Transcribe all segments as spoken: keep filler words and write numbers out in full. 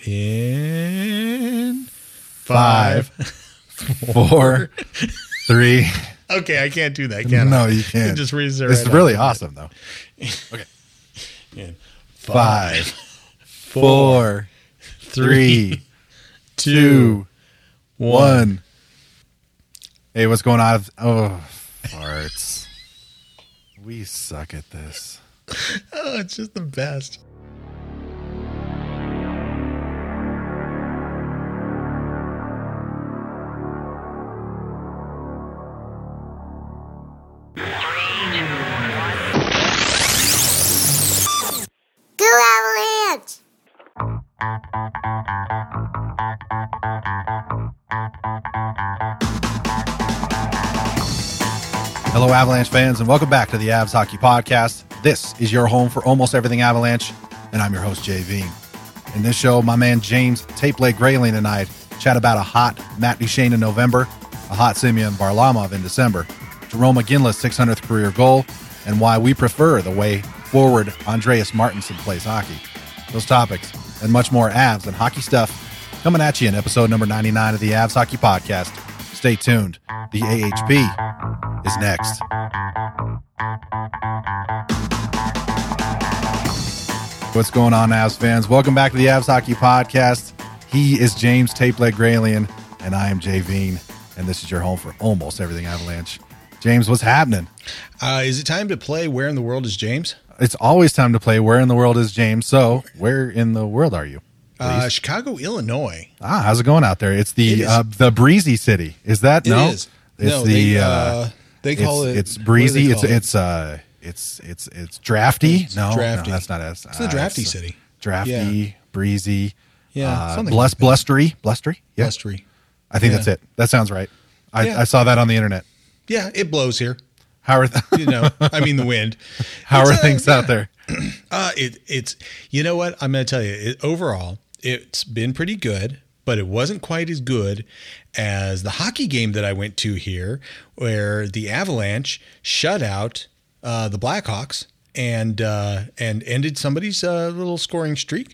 In five, four, three. Okay, I can't do that, can no, I? you can't. Just read it It's right really out. awesome, though. Okay. In Five, four, three, two, one. Hey, what's going on? Oh, farts. We suck at this. Oh, it's just the best. Go Avalanche! Hello, Avalanche fans, and welcome back to the Avs Hockey Podcast. This is your home for almost everything Avalanche, and I'm your host, Jay Veen. In this show, my man James Tape Leg Grayling and I chat about a hot Matt Duchene in November, a hot Semyon Varlamov in December, Jerome McGinley's six hundredth career goal, and why we prefer the way forward Andreas Martinson plays hockey. Those topics and much more Avs and hockey stuff coming at you in episode number ninety-nine of the Avs Hockey Podcast. Stay tuned. The A H P is next. What's going on, Avs fans? Welcome back to the Avs Hockey Podcast. He is James Tape Leg Grayling, and I am Jay Veen, and this is your home for almost everything Avalanche. James, what's happening? Uh, is it time to play Where in the World is James? It's always time to play Where in the World is James. So, where in the world are you? Uh, Chicago, Illinois. Ah, how's it going out there? It's the It is- uh, the breezy city. Is that It no? is. It's No, the they, uh, uh, they call it's, it. It's what do breezy. they It's call it? it's uh it's it's it's drafty. It's no, drafty. no, that's not us. It's the drafty city. Drafty, Yeah. breezy. Yeah, uh, something blus- like that. blustery, blustery. Yeah, Blustery. I think Yeah. that's it. That sounds right. I, Yeah. I saw that on the internet. Yeah, it blows here. How are th- You know, I mean the wind. how It's, are uh, things yeah. out there? Uh, it, it's, you know what? I'm going to tell you, it, overall, it's been pretty good, but it wasn't quite as good as the hockey game that I went to here, where the Avalanche shut out uh, the Blackhawks and uh, and ended somebody's uh, little scoring streak.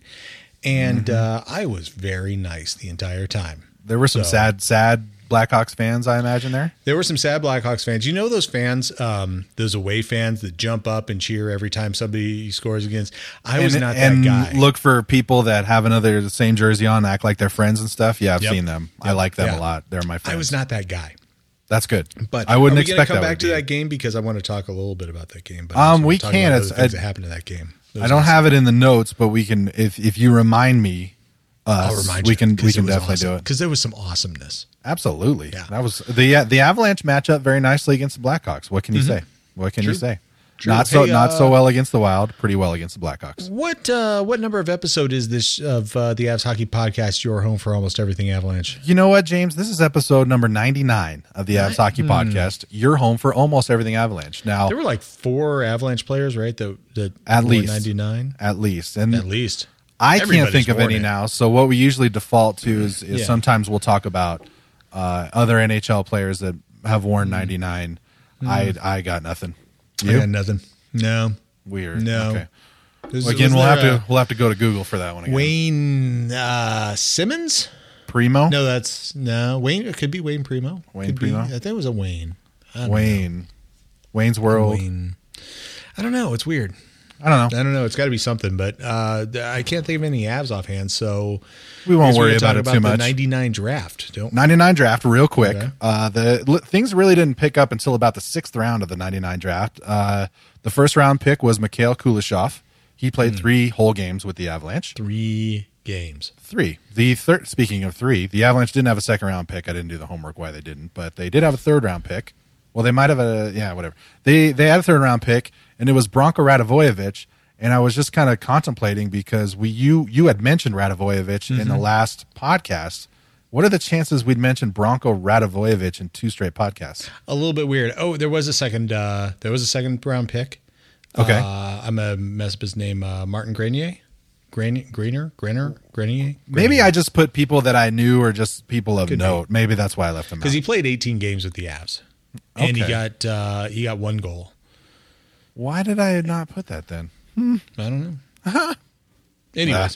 And uh, I was very nice the entire time. There were some So- sad, sad Blackhawks fans, I imagine there. There were some sad Blackhawks fans. You know those fans, um, those away fans that jump up and cheer every time somebody scores against? I was and, not and that guy. look for people that have another the same jersey on, act like they're friends and stuff. Yeah, I've Yep. seen them. I Yep. like them Yeah. a lot. They're my friends. I was not that guy. That's good. But I wouldn't are we gonna expect come that back would to be. that game because I want to talk a little bit about that game. But Um, I just we want to talk can. about It's- other things I- that happened in that game. It I was don't awesome. have it in the notes, but we can if if you remind me us, I'll remind we you, can 'cause we it can was definitely awesome, do it. because there was some awesomeness. Absolutely. Yeah. That was the uh, the Avalanche match up very nicely against the Blackhawks. What can you say? What can you Mm-hmm. True. say? True. Not so Hey, not so uh, well against the Wild, pretty well against the Blackhawks. What uh, what number of episode is this of uh, the Avs Hockey Podcast? Your home for almost everything Avalanche. You know what, James? This is episode number ninety-nine of the Avs Hockey Podcast. You're home for almost everything Avalanche. Now, There were like four Avalanche players, right? That that At wore least. ninety-nine. at least. And At least I can't Everybody's think of worn any it. now. So what we usually default to is, is Yeah. sometimes we'll talk about uh, other N H L players that have Mm-hmm. worn ninety-nine. I I got nothing. I You? got nothing. No, Weird. No. Okay. Was- Well, again, was we'll have there to we'll have to go to Google for that one a again. Wayne uh, Simmons. Primo. No, that's no Wayne. It could be Wayne Primo. Wayne Could be- Primo? I think it was a Wayne. I don't Wayne. Wayne's know. World. Wayne. I don't know. It's weird. I don't know. I don't know. It's got to be something, but uh, I can't think of any Avs offhand. So We I won't guess we're worry gonna talk about it too the much. ninety-nine draft. Don't. ninety-nine draft, real quick. Okay. Uh, the li- things really didn't pick up until about the sixth round of the ninety-nine draft. Uh, the first round pick was Mikhail Kuleshov. He played Hmm. three whole games with the Avalanche. Three games. Three. The third. Speaking of three, the Avalanche didn't have a second round pick. I didn't do the homework why they didn't, but they did have a third round pick. Well, they might have a yeah, whatever. They they had a third round pick, and it was Branko Radivojevic. And I was just kind of contemplating because we you you had mentioned Radivojevic in Mm-hmm. the last podcast. What are the chances we'd mention Branko Radivojevic in two straight podcasts? A little bit weird. Oh, there was a second. Uh, there was a second round pick. Okay. Uh, I'm a mess up his name. Uh, Martin Grenier. Gran- Grainer, Grainer, Grenier. Maybe I just put people that I knew or just people of Could be. note. Maybe that's why I left them out. Because he played eighteen games with the Avs, and he Okay. got uh, he got one goal. Why did I not put that then? I don't know. Anyways,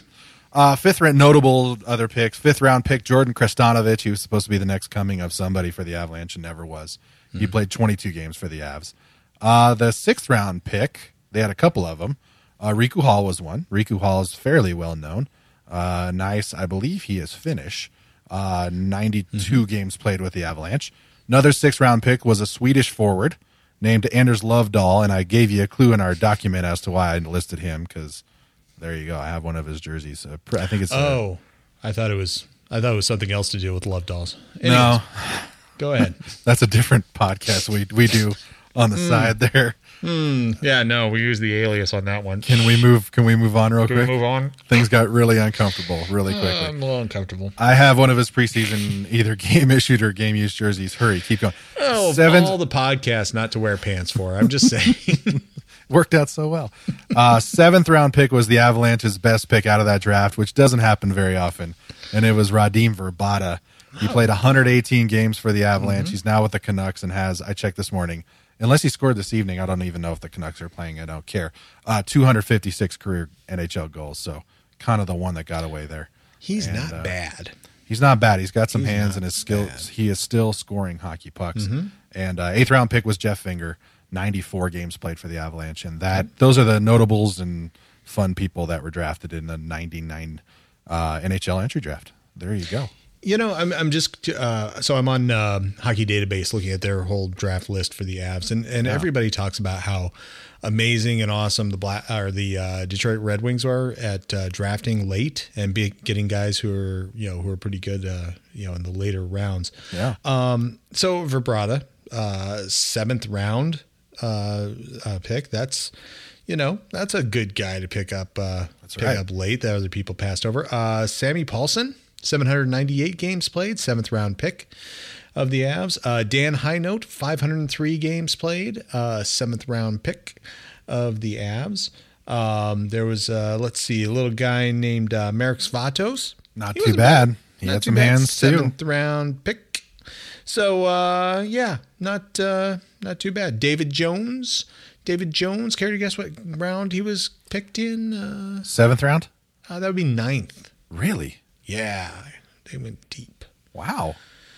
Uh, fifth round, notable other picks. Fifth round pick, Jordan Krestanovich. He was supposed to be the next coming of somebody for the Avalanche and never was. He mm. played twenty-two games for the Avs. Uh, the sixth round pick, they had a couple of them. Uh, Riku Hall was one. Riku Hall is fairly well known. Uh, nice. I believe he is Finnish. Uh, ninety-two mm-hmm. games played with the Avalanche. Another sixth round pick was a Swedish forward named Anders Lovedahl, and I gave you a clue in our document as to why I listed him because there you go. I have one of his jerseys. Uh, I think it's. Oh, uh, I thought it was. I thought it was something else to do with Lovedahls. Anyways, no, go ahead. That's a different podcast we we do on the mm. side there. Mm. Yeah, no, we use the alias on that one. Can we move? Can we move on real can quick? Can we move on? Things got really uncomfortable really quickly. Uh, I'm a little uncomfortable. I have one of his preseason either game issued or game used jerseys. Hurry, keep going. Oh, Seven, all the podcasts not to wear pants for. I'm just saying. Worked out so well. Uh, seventh round pick was the Avalanche's best pick out of that draft, which doesn't happen very often, and it was Radim Verbata. He oh. played one hundred eighteen games for the Avalanche. Mm-hmm. He's now with the Canucks and has, I checked this morning, unless he scored this evening, I don't even know if the Canucks are playing. I don't care. Uh, two hundred fifty-six career N H L goals, so kind of the one that got away there. He's and, not uh, bad. He's not bad. He's got some he's hands and his skills. Bad. He is still scoring hockey pucks. Mm-hmm. And uh, eighth round pick was Jeff Finger. ninety-four games played for the Avalanche, and that those are the notables and fun people that were drafted in the ninety-nine uh, N H L entry draft. There you go. You know, I'm I'm just uh, so I'm on uh, Hockey Database looking at their whole draft list for the Avs, and, and yeah. everybody talks about how amazing and awesome the Black or the uh, Detroit Red Wings are at uh, drafting late and be, getting guys who are you know who are pretty good uh, you know in the later rounds. Yeah. Um. So Verbrata, uh, seventh round. Uh, uh, pick. That's, you know, that's a good guy to pick up. Uh, that's pick right. up late that other people passed over. Uh, Sammy Paulson, seven hundred ninety-eight games played, seventh round pick of the Avs. Uh, Dan Highnote, five hundred three games played, uh, seventh round pick of the Avs. Um, there was, uh, let's see, a little guy named uh, Marek Svatos. Not he too bad. He Not had too some bad. hands too. Seventh round pick. So, uh, yeah, not uh, not too bad. David Jones. David Jones, care to guess what round he was picked in? Uh, Seventh round? Uh, that would be ninth. Really? Yeah, they went deep. Wow.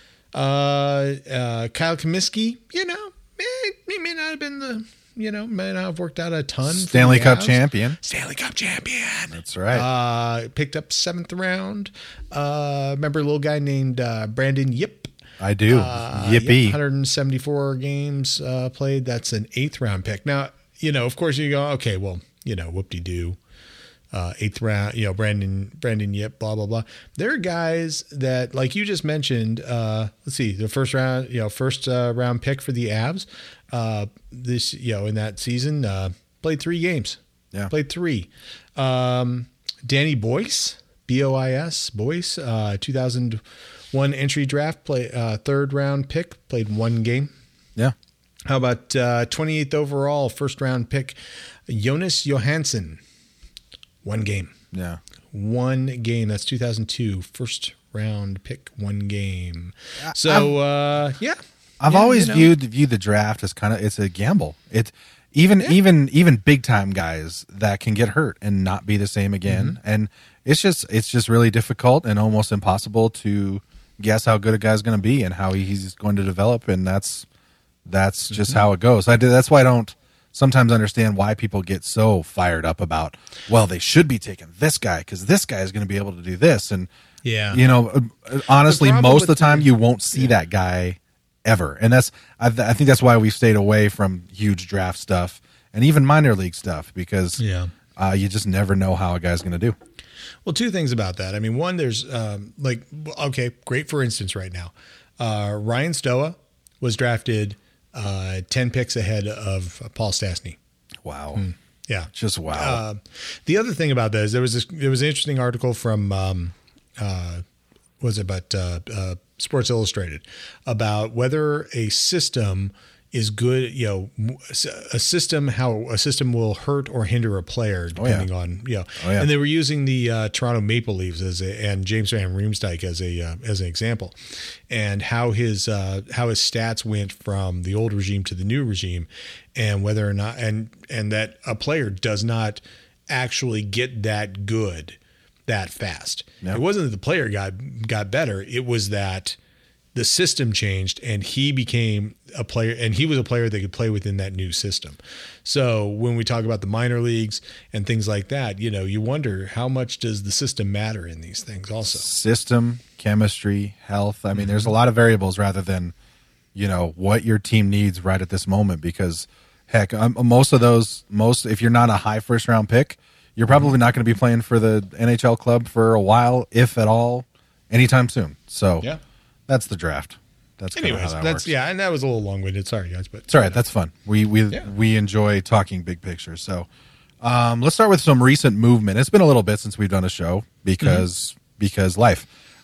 Uh, uh, Kyle Comiskey, you know, eh, he may not have been the, you know, may not have worked out a ton. Stanley Cup champion. Stanley Cup champion. That's right. Uh, picked up seventh round. Uh, remember a little guy named uh, Brandon Yip? I do. Uh, Yippee. Yep, one hundred seventy-four games uh, played. That's an eighth round pick. Now, you know, of course you go, okay, well, you know, whoop-de-doo. Uh, eighth round, you know, Brandon, Brandon Yip, blah, blah, blah. There are guys that, like you just mentioned, uh, let's see, the first round, you know, first uh, round pick for the Avs uh, this, you know, in that season, uh, played three games. Yeah. Played three. Um, Danny Boyce, B O I S, Boyce, uh, two thousand one entry draft, play uh, third round pick, played one game. Yeah. How about uh, twenty-eighth overall, first round pick, Jonas Johansson, one game. Yeah. One game. That's two thousand two, first round pick, one game. So, uh, yeah. I've yeah, always you know. viewed viewed the draft as kind of it's a gamble. It even Yeah. even even big time guys that can get hurt and not be the same again, Mm-hmm. and it's just it's just really difficult and almost impossible to guess how good a guy's going to be and how he's going to develop, and that's that's just Mm-hmm. how it goes. I do, that's why I don't sometimes understand why people get so fired up about, well, they should be taking this guy because this guy is going to be able to do this, and Yeah. you know, uh, honestly, The problem most of the with time the- you won't see Yeah. that guy ever, and that's I, th- I think that's why we've stayed away from huge draft stuff and even minor league stuff because Yeah. uh, you just never know how a guy's going to do. Well, two things about that. I mean, one, there's um, like, okay, great. For instance, right now, uh, Ryan Stoa was drafted uh, ten picks ahead of Paul Stastny. Wow, Yeah, just wow. Uh, the other thing about that is there was this, there was an interesting article from um, uh, was it about uh, uh, Sports Illustrated about whether a system is good, you know, a system, how a system will hurt or hinder a player depending oh, yeah. on, you know, oh, yeah. and they were using the uh, Toronto Maple Leafs as a, and James Van Riemsdyk as a, uh, as an example, and how his, uh, how his stats went from the old regime to the new regime, and whether or not, and, and that a player does not actually get that good that fast. Yep. It wasn't that the player got got better. It was that the system changed and he became a player, and he was a player that could play within that new system. So when we talk about the minor leagues and things like that, you know, you wonder how much does the system matter in these things also. System, chemistry, health. I mean, there's a lot of variables rather than, you know, what your team needs right at this moment, because heck, um, most of those, most, if you're not a high first round pick, you're probably not going to be playing for the N H L club for a while, if at all, anytime soon. So yeah. That's the draft. That's kind Anyways, of how that that's works. yeah, and that was a little long winded. Sorry, guys, but It's all right. That's fun. We we Yeah. we enjoy talking big picture. So um, let's start with some recent movement. It's been a little bit since we've done a show because Mm-hmm. because life.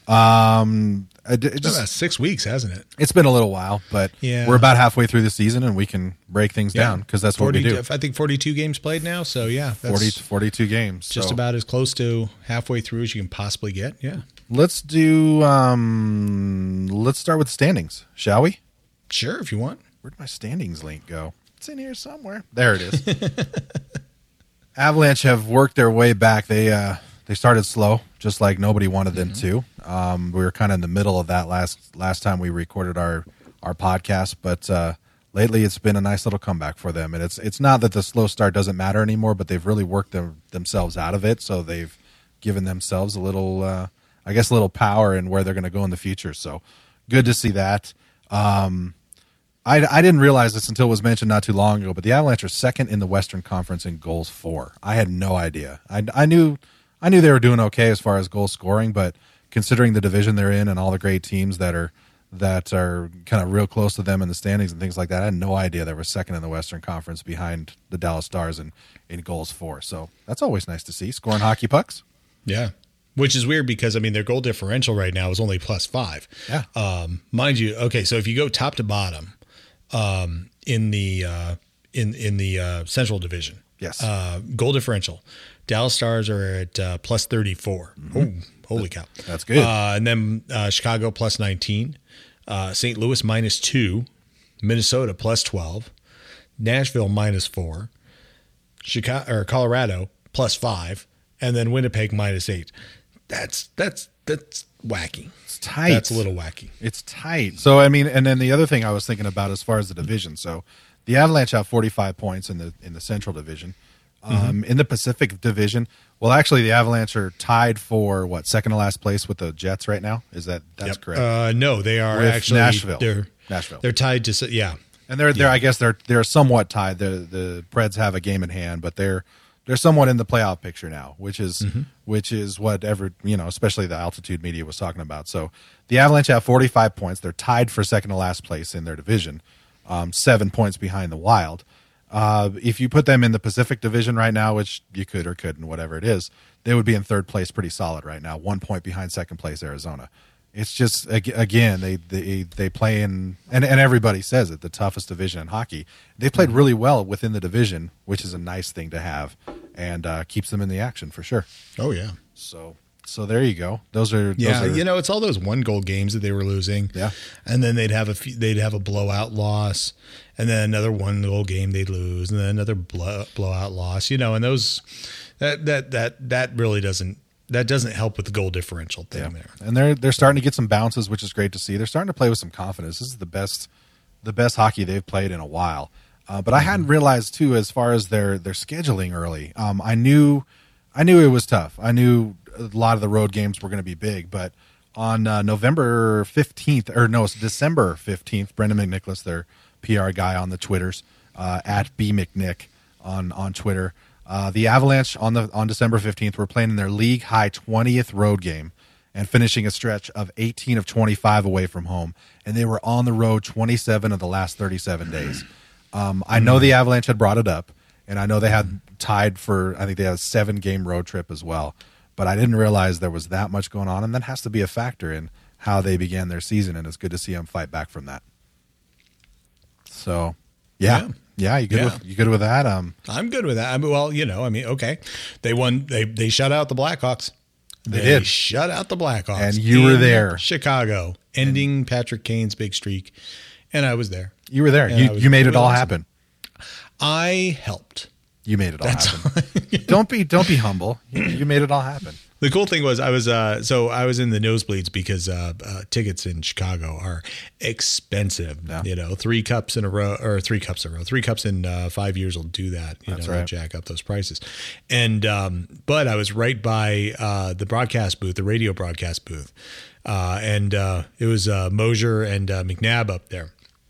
Um, it, it it's just, been about six weeks, hasn't it? it's been a little while, but Yeah. we're about halfway through the season and we can break things down because that's what we do. I think forty-two games played now, so yeah, that's forty to forty-two games. just so. about as close to halfway through as you can possibly get. Yeah, Let's do. Um, let's start with the standings, shall we? sure, if you want. Where'd my standings link go? It's in here somewhere. There it is. Avalanche have worked their way back. They uh, they started slow, just like nobody wanted them to. Um, we were kind of in the middle of that last last time we recorded our our podcast, but uh, lately it's been a nice little comeback for them. And it's it's not that the slow start doesn't matter anymore, but they've really worked them, themselves out of it. So they've given themselves a little, uh, I guess, a little power in where they're going to go in the future. So good to see that. Um, I, I didn't realize this until it was mentioned not too long ago, but the Avalanche are second in the Western Conference in goals for. I had no idea. I, I knew I knew they were doing okay as far as goal scoring, but considering the division they're in and all the great teams that are that are kind of real close to them in the standings and things like that, I had no idea they were second in the Western Conference behind the Dallas Stars in, in goals for. So that's always nice to see, scoring hockey pucks. Yeah, which is weird because I mean their goal differential right now is only plus five. Yeah, um, mind you. Okay, so if you go top to bottom. Um, in the uh, in in the uh, Central Division, yes, uh, goal differential, Dallas Stars are at uh, plus thirty-four. Mm-hmm. Oh, holy cow, that's good. Uh, and then uh, Chicago plus nineteen, uh, Saint Louis minus two, Minnesota plus twelve, Nashville minus four, Chicago or Colorado plus five, and then Winnipeg minus eight. That's that's that's wacky. It's tight. That's a little wacky. It's tight. So, I mean, and then the other thing I was thinking about as far as the division. So, the Avalanche have forty-five points in the in the Central Division. Um, mm-hmm. In the Pacific Division, well, actually, the Avalanche are tied for what second to last place with the Jets right now. Is that that's Yep. correct? Uh, no, they are With actually Nashville. They're Nashville. They're tied to yeah. And they're they're Yeah. I guess they're they're somewhat tied. The the Preds have a game in hand, but they're they're somewhat in the playoff picture now, which is mm-hmm. which is what ever you know, especially the altitude media was talking about. So the Avalanche have forty-five points. They're tied for second to last place in their division, um, seven points behind the Wild. Uh, if you put them in the Pacific Division right now, which you could or couldn't, whatever it is, they would be in third place, pretty solid right now, one point behind second place Arizona. It's just again they they they play in and, and everybody says it, the toughest division in hockey. They played really well within the division, which is a nice thing to have, and uh, keeps them in the action for sure. Oh yeah. So so there you go. Those are Yeah, those are, you know, it's all those one goal games that they were losing. Yeah, and then they'd have a few, they'd have a blowout loss, and then another one goal game they'd lose, and then another blow, blowout loss. You know, and those that that that that really doesn't. That doesn't help with the goal differential thing yeah. there. And they're they're starting to get some bounces, which is great to see. They're starting to play with some confidence. This is the best the best hockey they've played in a while. Uh, but I hadn't realized too, as far as their their scheduling early. Um, I knew I knew it was tough. I knew a lot of the road games were going to be big. But on uh, November fifteenth, or no, it's December fifteenth, Brendan McNicholas, their P R guy on the Twitters, uh, at B McNick on on Twitter. Uh, the Avalanche on the on December fifteenth were playing in their league high twentieth road game and finishing a stretch of eighteen of twenty-five away from home, and they were on the road twenty-seven of the last thirty-seven days. Um, I know the Avalanche had brought it up, and I know they had tied for, I think they had a seven game road trip as well, but I didn't realize there was that much going on, and that has to be a factor in how they began their season, and it's good to see them fight back from that. So, yeah. Yeah. Yeah, you good? Yeah. With, you good with that? Um, I'm good with that. I mean, well, you know, I mean, okay, they won. They they shut out the Blackhawks. They They, did. shut out the Blackhawks, And you were in there. Chicago, ending Patrick Kane's big streak, and I was there. you were there. Yeah, You I was- you made it it was all awesome. happen. I helped. You made it all That's happen. don't be don't be humble. You, you made it all happen. The cool thing was I was uh, so I was in the nosebleeds because uh, uh, tickets in Chicago are expensive. Yeah. You know, three cups in a row or three cups in a row, three cups in uh, five years will do that. You That's know, right. they'll jack up those prices. And um, but I was right by uh, the broadcast booth, the radio broadcast booth, uh, and uh, it was uh, Mosier and uh, McNabb up there.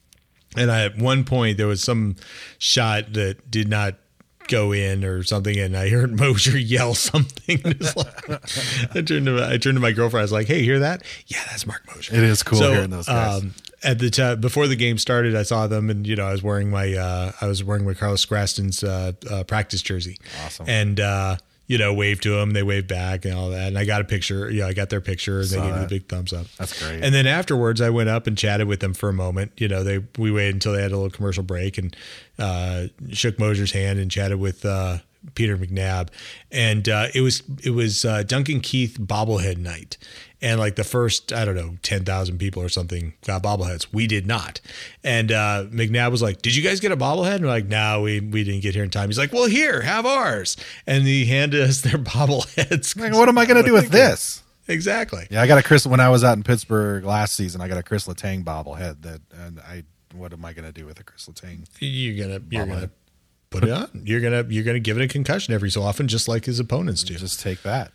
And I, at one point there was some shot that did not go in or something, and I heard Mosier yell something. And it's like, I turned to my, I turned to my girlfriend. I was like, "Hey, hear that? Yeah, that's Mark Mosier." It is cool so, hearing those guys. Um, at the time before the game started, I saw them, and you know, I was wearing my uh, I was wearing my Carlos Graston's uh, uh, practice jersey. Awesome. And uh, you know, waved to them. They waved back and all that. And I got a picture. You know, I got their picture, and they Saw gave me that. the big thumbs up. That's great. And then afterwards, I went up and chatted with them for a moment. You know, they we waited until they had a little commercial break, and uh, shook Mosier's hand and chatted with uh, Peter McNabb. And uh, it was it was uh, Duncan Keith bobblehead night. And like the first, I don't know, ten thousand people or something got bobbleheads. We did not. And uh, McNabb was like, "Did you guys get a bobblehead?" And we're like, "No, we, we didn't get here in time." He's like, "Well, here, have ours." And he handed us their bobbleheads. Like, what am I going to do with this? Exactly. Yeah, I got a Chris when I was out in Pittsburgh last season. I got a Chris Letang bobblehead that, and I. What am I going to do with a Chris Letang? You're gonna you're Bobblehead. gonna put it on. You're gonna you're gonna give it a concussion every so often, just like his opponents do. Just take that.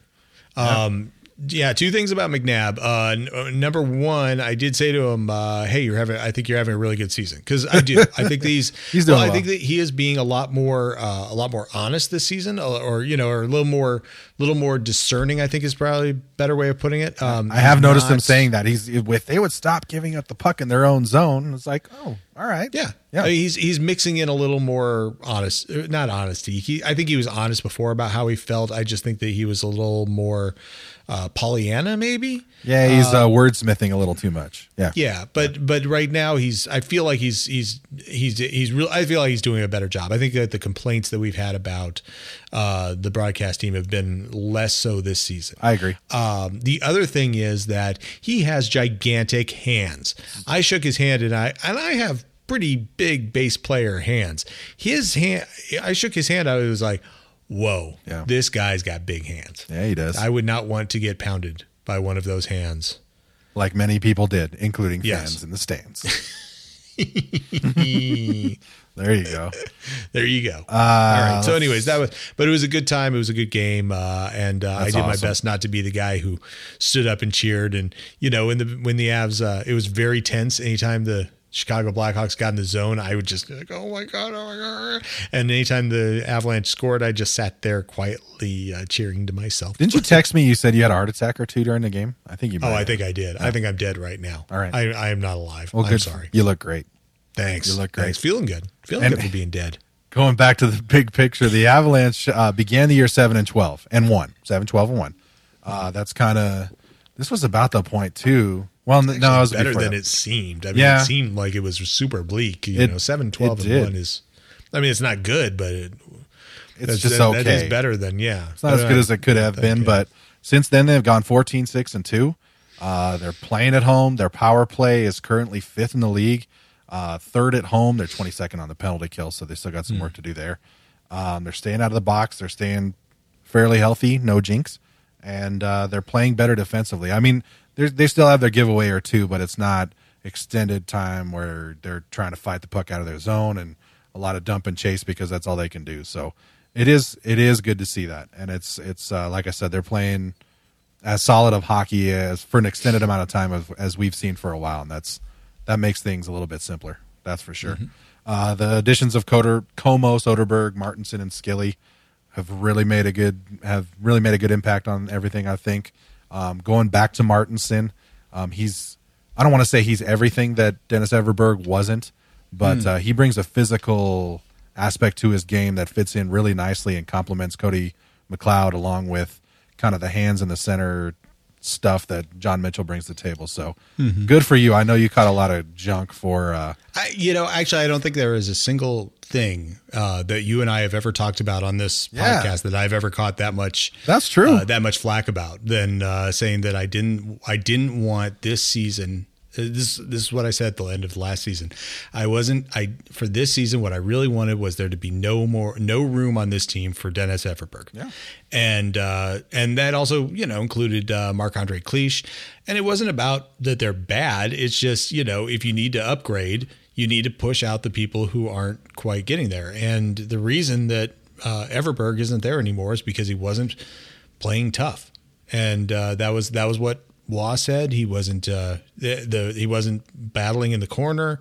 Um, yeah, two things about McNabb. Uh, n- uh, number one, I did say to him, uh, "Hey, you're having. I think you're having a really good season." Because I do. I think these. He's doing well, I well. think that he is being a lot more, uh, a lot more honest this season, or, or you know, or a little more, little more discerning. I think is probably a better way of putting it. Um, I have noticed him not- saying that he's if they would stop giving up the puck in their own zone. It's like, oh, all right, Yeah, yeah. I mean, he's he's mixing in a little more honest, uh, not honesty. He, I think he was honest before about how he felt. I just think that he was a little more uh, Pollyanna, maybe. Yeah, he's uh, wordsmithing a little too much. Yeah, Yeah, but but right now he's. I feel like he's he's he's he's real. I feel like he's doing a better job. I think that the complaints that we've had about uh, the broadcast team have been less so this season. I agree. Um, the other thing is that he has gigantic hands. I shook his hand, and I and I have pretty big bass player hands. His hand, I shook his hand. I was like, "Whoa, Yeah. this guy's got big hands." Yeah, he does. I would not want to get pounded by one of those hands. Like many people did, including Yes. fans in the stands. There There you go. you go. Uh, All right. So, anyways, that was, but it was a good time. It was a good game, uh, and uh, I That's did my awesome. best not to be the guy who stood up and cheered. And you know, when the when the Avs, uh, it was very tense. Anytime the Chicago Blackhawks got in the zone, I would just be like, "Oh my god, oh my god!" And anytime the Avalanche scored, I just sat there quietly uh, cheering to myself. Didn't you text me? You said you had a heart attack or two during the game. I think you. Might Oh, I have. think I did. I think I'm dead right now. All right. I, I am not alive. Well, I'm good. sorry. You look great. Thanks. you look great. Thanks. Feeling good. Feeling And- good for being dead. Going back to the big picture, the Avalanche uh, began the year seven and twelve and one, seven, twelve and one. Uh, that's kind of. This was about the point too. Well, no, it was better before than that. it seemed. I mean, Yeah. it seemed like it was super bleak. You It- know, seven, twelve, it and did. one is. I mean, it's not good, but it, It's that's- just that, okay. That is better than yeah. It's not as good as it could have been, but since then they've gone fourteen, six, and two. Uh, they're playing at home. Their power play is currently fifth in the league, uh, third at home. They're twenty-second on the penalty kill, so they still got some Hmm. work to do there. Um, they're staying out of the box. They're staying fairly healthy, no jinx, and uh, they're playing better defensively. I mean, they're- they still have their giveaway or two, but it's not extended time where they're trying to fight the puck out of their zone and a lot of dump and chase because that's all they can do. So it is it is good to see that, and it's it's uh, like I said, they're playing as solid of hockey as for an extended amount of time as, as we've seen for a while, and that's that makes things a little bit simpler. That's for sure. Uh, the additions of Coder, Como, Soderberg, Martinson, and Skilly have really made a good have really made a good impact on everything. I think um, going back to Martinson, um, he's I don't want to say he's everything that Dennis Everberg wasn't, but uh, he brings a physical aspect to his game that fits in really nicely and complements Cody McLeod along with kind of the hands in the center stuff that John Mitchell brings to the table. So good for you. I know you caught a lot of junk for uh, I, you know, actually, I don't think there is a single thing uh, that you and I have ever talked about on this Yeah. podcast that I've ever caught that much. That's true. Uh, that much flack about than uh, saying that I didn't. I didn't want this season This this is what I said at the end of last season. I wasn't I for this season. What I really wanted was there to be no more no room on this team for Dennis Everberg. Yeah, and uh, and that also you know included uh, Marc-Andre Cliche. And it wasn't about that they're bad. It's just you know if you need to upgrade, you need to push out the people who aren't quite getting there. And the reason that uh, Everberg isn't there anymore is because he wasn't playing tough, and uh, that was that was what Waugh said. He wasn't uh, the, the he wasn't battling in the corner,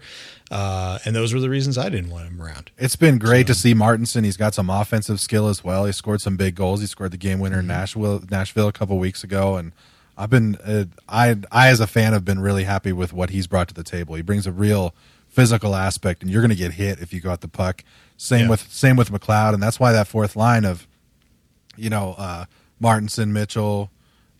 uh, and those were the reasons I didn't want him around. It's been great so. to see Martinson. He's got some offensive skill as well. He scored some big goals. He scored the game winner mm-hmm. in Nashville, Nashville a couple weeks ago, and I've been uh, I I as a fan have been really happy with what he's brought to the table. He brings a real physical aspect, and you're going to get hit if you go at the puck. Same yeah. with same with McLeod, and that's why that fourth line of you know uh, Martinson, Mitchell.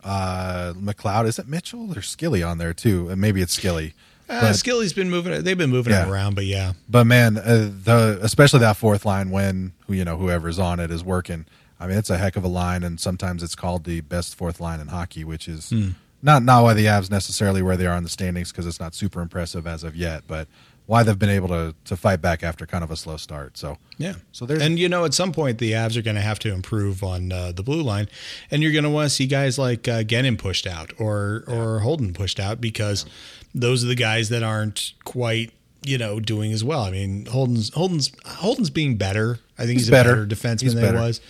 Uh, McLeod, is it Mitchell or Skilly on there too? And maybe it's Skilly. Uh, but, Skilly's been moving. They've been moving yeah. it around, but yeah. But man, uh, the especially that fourth line when who you know whoever's on it is working. I mean, it's a heck of a line, and sometimes it's called the best fourth line in hockey, which is hmm. not not why the Avs necessarily where they are in the standings because it's not super impressive as of yet, but why they've been able to to fight back after kind of a slow start. So yeah, so there's and you know at some point the Avs are going to have to improve on uh, the blue line, and you're going to want to see guys like uh, Gennin pushed out or yeah. or Holden pushed out because yeah. those are the guys that aren't quite you know doing as well. I mean Holden's Holden's Holden's being better. I think he's, he's a better, better defenseman he's than better. he was.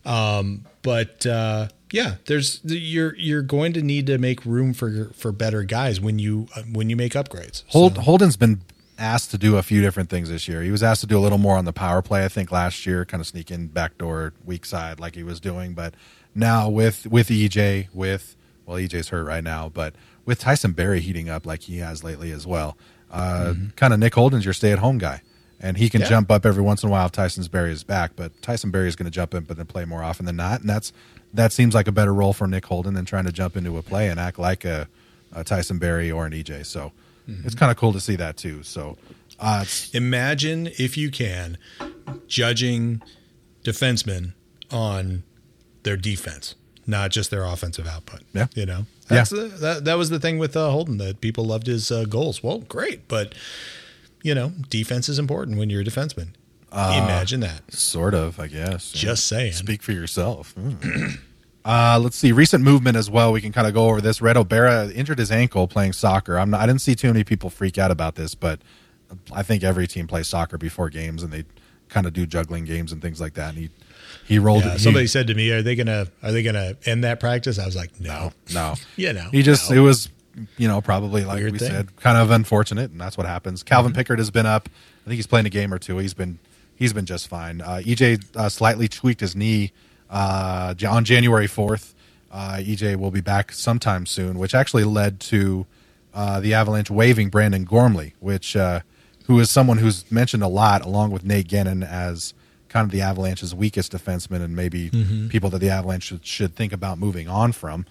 Um, but uh, yeah, there's you're you're going to need to make room for for better guys when you uh, when you make upgrades. Hold, so. Holden's been asked to do a few different things this year. He was asked to do a little more on the power play, I think, last year, kind of sneak in backdoor weak side like he was doing. But now with with E J, with well, E J's hurt right now, but with Tyson Barrie heating up like he has lately as well, uh, mm-hmm. kind of Nick Holden's your stay at home guy, and he can yeah. jump up every once in a while if Tyson Barrie is back. But Tyson Barrie is going to jump in, but then play more often than not, and that's that seems like a better role for Nick Holden than trying to jump into a play and act like a, a Tyson Barrie or an E J. So. Mm-hmm. It's kind of cool to see that too. So, uh, imagine if you can judging defensemen on their defense, not just their offensive output. Yeah, you know, that's yeah. the, that that was the thing with uh, Holden that people loved his uh, goals. Well, great, but you know, defense is important when you're a defenseman. Uh, imagine that. Sort of, I guess. Just saying. Speak for yourself. Mm. Uh, let's see. Recent movement as well. We can kind of go over this. Red O'Bara injured his ankle playing soccer. I'm not, I didn't see too many people freak out about this, but I think every team plays soccer before games, and they kind of do juggling games and things like that. And he he rolled. Yeah, it. Somebody he, said to me, "Are they gonna Are they gonna end that practice?" I was like, "No, no." you know, he just no. it was you know probably like Weird we thing. said, kind of unfortunate, and that's what happens. Calvin mm-hmm. Pickard has been up. I think he's playing a game or two. He's been he's been just fine. Uh, E J uh, slightly tweaked his knee uh, on January fourth. Uh, E J will be back sometime soon, which actually led to uh, the Avalanche waiving Brandon Gormley, which uh, who is someone who's mentioned a lot, along with Nate Gennin, as kind of the Avalanche's weakest defenseman and maybe mm-hmm. people that the Avalanche should, should think about moving on from.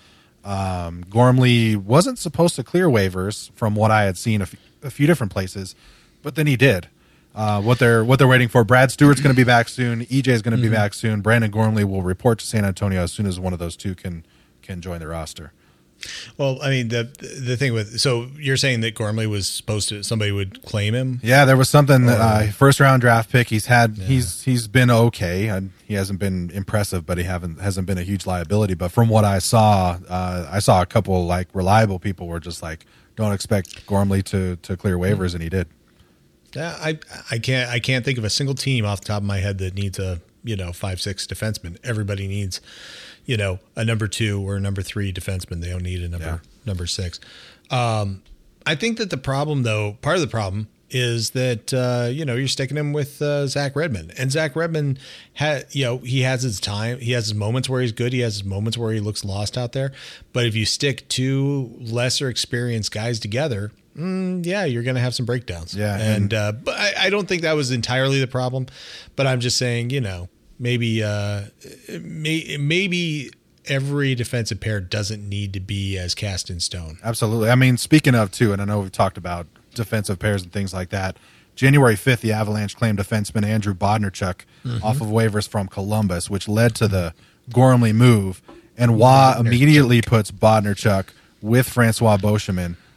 Um, Gormley wasn't supposed to clear waivers from what I had seen a, f- a few different places, but then he did. Uh, what they're what they're waiting for. Brad Stewart's going to be back soon. E J is going to mm-hmm. be back soon. Brandon Gormley will report to San Antonio as soon as one of those two can can join the roster. Well, I mean the the thing with so you're saying that Gormley was supposed to somebody would claim him? Yeah, there was something. Or, uh, first round draft pick. He's had yeah. he's he's been okay. And he hasn't been impressive, but he haven't hasn't been a huge liability. But from what I saw, uh, I saw a couple like reliable people were just like, don't expect Gormley to to clear waivers, mm-hmm. and he did. Yeah, I I can't I can't think of a single team off the top of my head that needs a you know five six defenseman. Everybody needs you know a number two or a number three defenseman. They don't need a number yeah. number six. Um, I think that the problem though, part of the problem is that uh, you know you're sticking him with uh, Zach Redmond, and Zach Redmond had you know he has his time, he has his moments where he's good, he has his moments where he looks lost out there. But if you stick two lesser experienced guys together. Mm, yeah, you're going to have some breakdowns. Yeah, and, and uh, but I, I don't think that was entirely the problem. But I'm just saying, you know, maybe uh, may, maybe every defensive pair doesn't need to be as cast in stone. Absolutely. I mean, speaking of too, and I know we've talked about defensive pairs and things like that. January fifth, the Avalanche claimed defenseman Andrew Bodnarchuk mm-hmm. off of waivers from Columbus, which led to the Gormley move. And Waugh immediately puts Bodnarchuk with Francois Beauchemin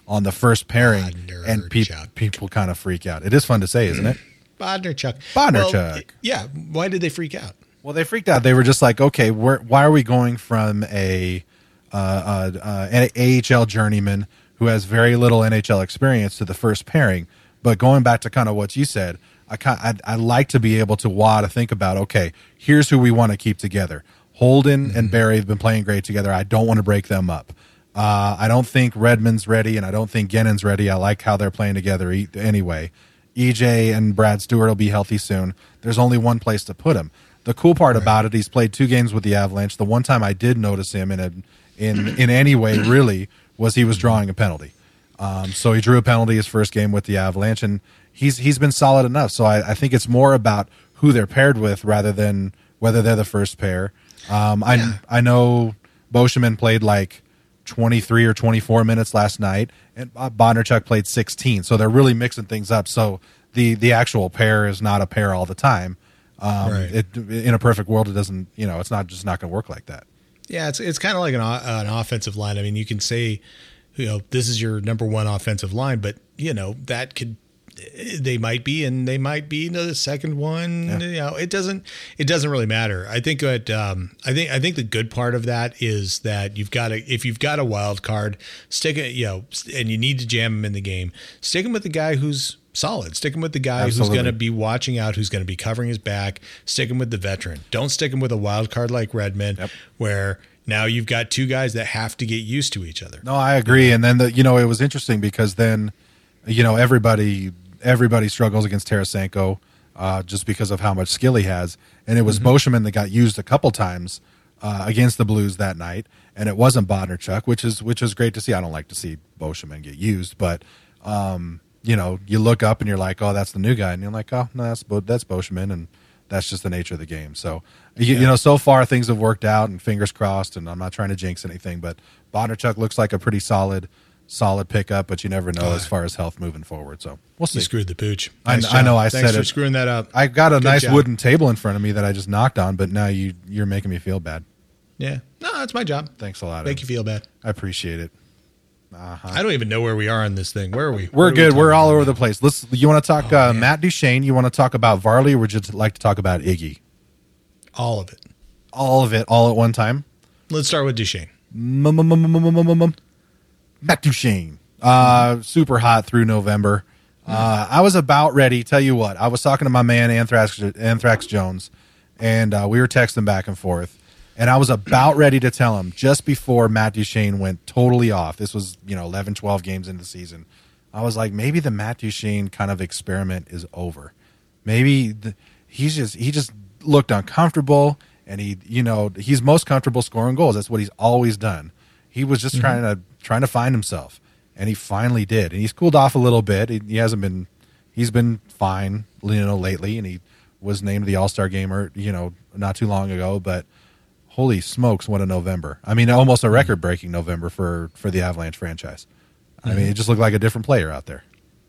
on the first pairing, Bodnar and pe- Chuck. people kind of freak out. It is fun to say, isn't it? Bodnar Chuck. Bodnar well, Chuck. Yeah. Why did they freak out? Well, they freaked out. They were just like, okay, we're, why are we going from a, uh, uh, uh, an A H L journeyman who has very little N H L experience to the first pairing? But going back to kind of what you said, I, I, I like to be able to wow to think about, okay, here's who we want to keep together. Holden mm-hmm. and Barry have been playing great together. I don't want to break them up. Uh, I don't think Redmond's ready, and I don't think Gennon's ready. I like how they're playing together e- anyway. E J and Brad Stewart will be healthy soon. There's only one place to put him. The cool part right. about it, he's played two games with the Avalanche. The one time I did notice him in a, in in any way really was he was drawing a penalty. Um, so he drew a penalty his first game with the Avalanche, and he's he's been solid enough. So I, I think it's more about who they're paired with rather than whether they're the first pair. Um, I yeah. I know Boschman played like twenty-three or twenty-four minutes last night, and Bondarchuk played sixteen. So they're really mixing things up. So the the actual pair is not a pair all the time. Um, right. it, in a perfect world, it doesn't. You know, it's not just not going to work like that. Yeah, it's it's kind of like an an offensive line. I mean, you can say, you know, this is your number one offensive line, but you know that could. They might be, and they might be the second one. Yeah. You know, it doesn't. It doesn't really matter. I think that. Um, I think. I think the good part of that is that you've got to. If you've got a wild card, stick it. You know, and you need to jam him in the game. Stick him with the guy who's solid. Stick him with the guy Absolutely. who's going to be watching out, who's going to be covering his back. Stick him with the veteran. Don't stick him with a wild card like Redmond, yep. where now you've got two guys that have to get used to each other. No, I agree. And then the, you know, it was interesting because then, you know, everybody. Everybody struggles against Tarasenko uh, just because of how much skill he has. And it was mm-hmm. Boschman that got used a couple times uh, against the Blues that night, and it wasn't Bondarchuk, which is which is great to see. I don't like to see Boschman get used, but um, you know, you look up and you're like, oh, that's the new guy, and you're like, oh, no, that's Bo- that's Boschman, and that's just the nature of the game. So you, yeah. you know, so far things have worked out, and fingers crossed. And I'm not trying to jinx anything, but Bondarchuk looks like a pretty solid. Solid pickup, but you never know uh, as far as health moving forward. So we'll see. You screwed the pooch. Nice I, I know. I Thanks said for it. Screwing that up. I got a Good nice job. wooden table in front of me that I just knocked on, but now you you're making me feel bad. Yeah, no, that's my job. Thanks a lot. Make you feel bad. I appreciate it. Uh-huh. I don't even know where we are on this thing. Where are we? We're Where good. Are we We're all over about? the place. Let's. You want to talk Oh, uh, Matt Duchene? You want to talk about Varley, or would you like to talk about Iggy? All of it. All of it, all at one time. Let's start with Duchene. Matt Duchene. Uh, super hot through November. Uh, I was about ready. Tell you what, I was talking to my man Anthrax Anthrax Jones, and uh, we were texting back and forth. And I was about ready to tell him just before Matt Duchene went totally off. This was, you know, eleven, twelve games into the season. I was like, maybe the Matt Duchene kind of experiment is over. Maybe the, he's just he just looked uncomfortable, and he, you know, he's most comfortable scoring goals. That's what he's always done. He was just mm-hmm. trying to trying to find himself. And he finally did, and he's cooled off a little bit. He, he hasn't been, he's been fine, you know, lately. And he was named the All Star gamer, you know, not too long ago. But holy smokes, what a November! I mean, almost a record breaking November for for the Avalanche franchise. I mm-hmm. mean, it just looked like a different player out there.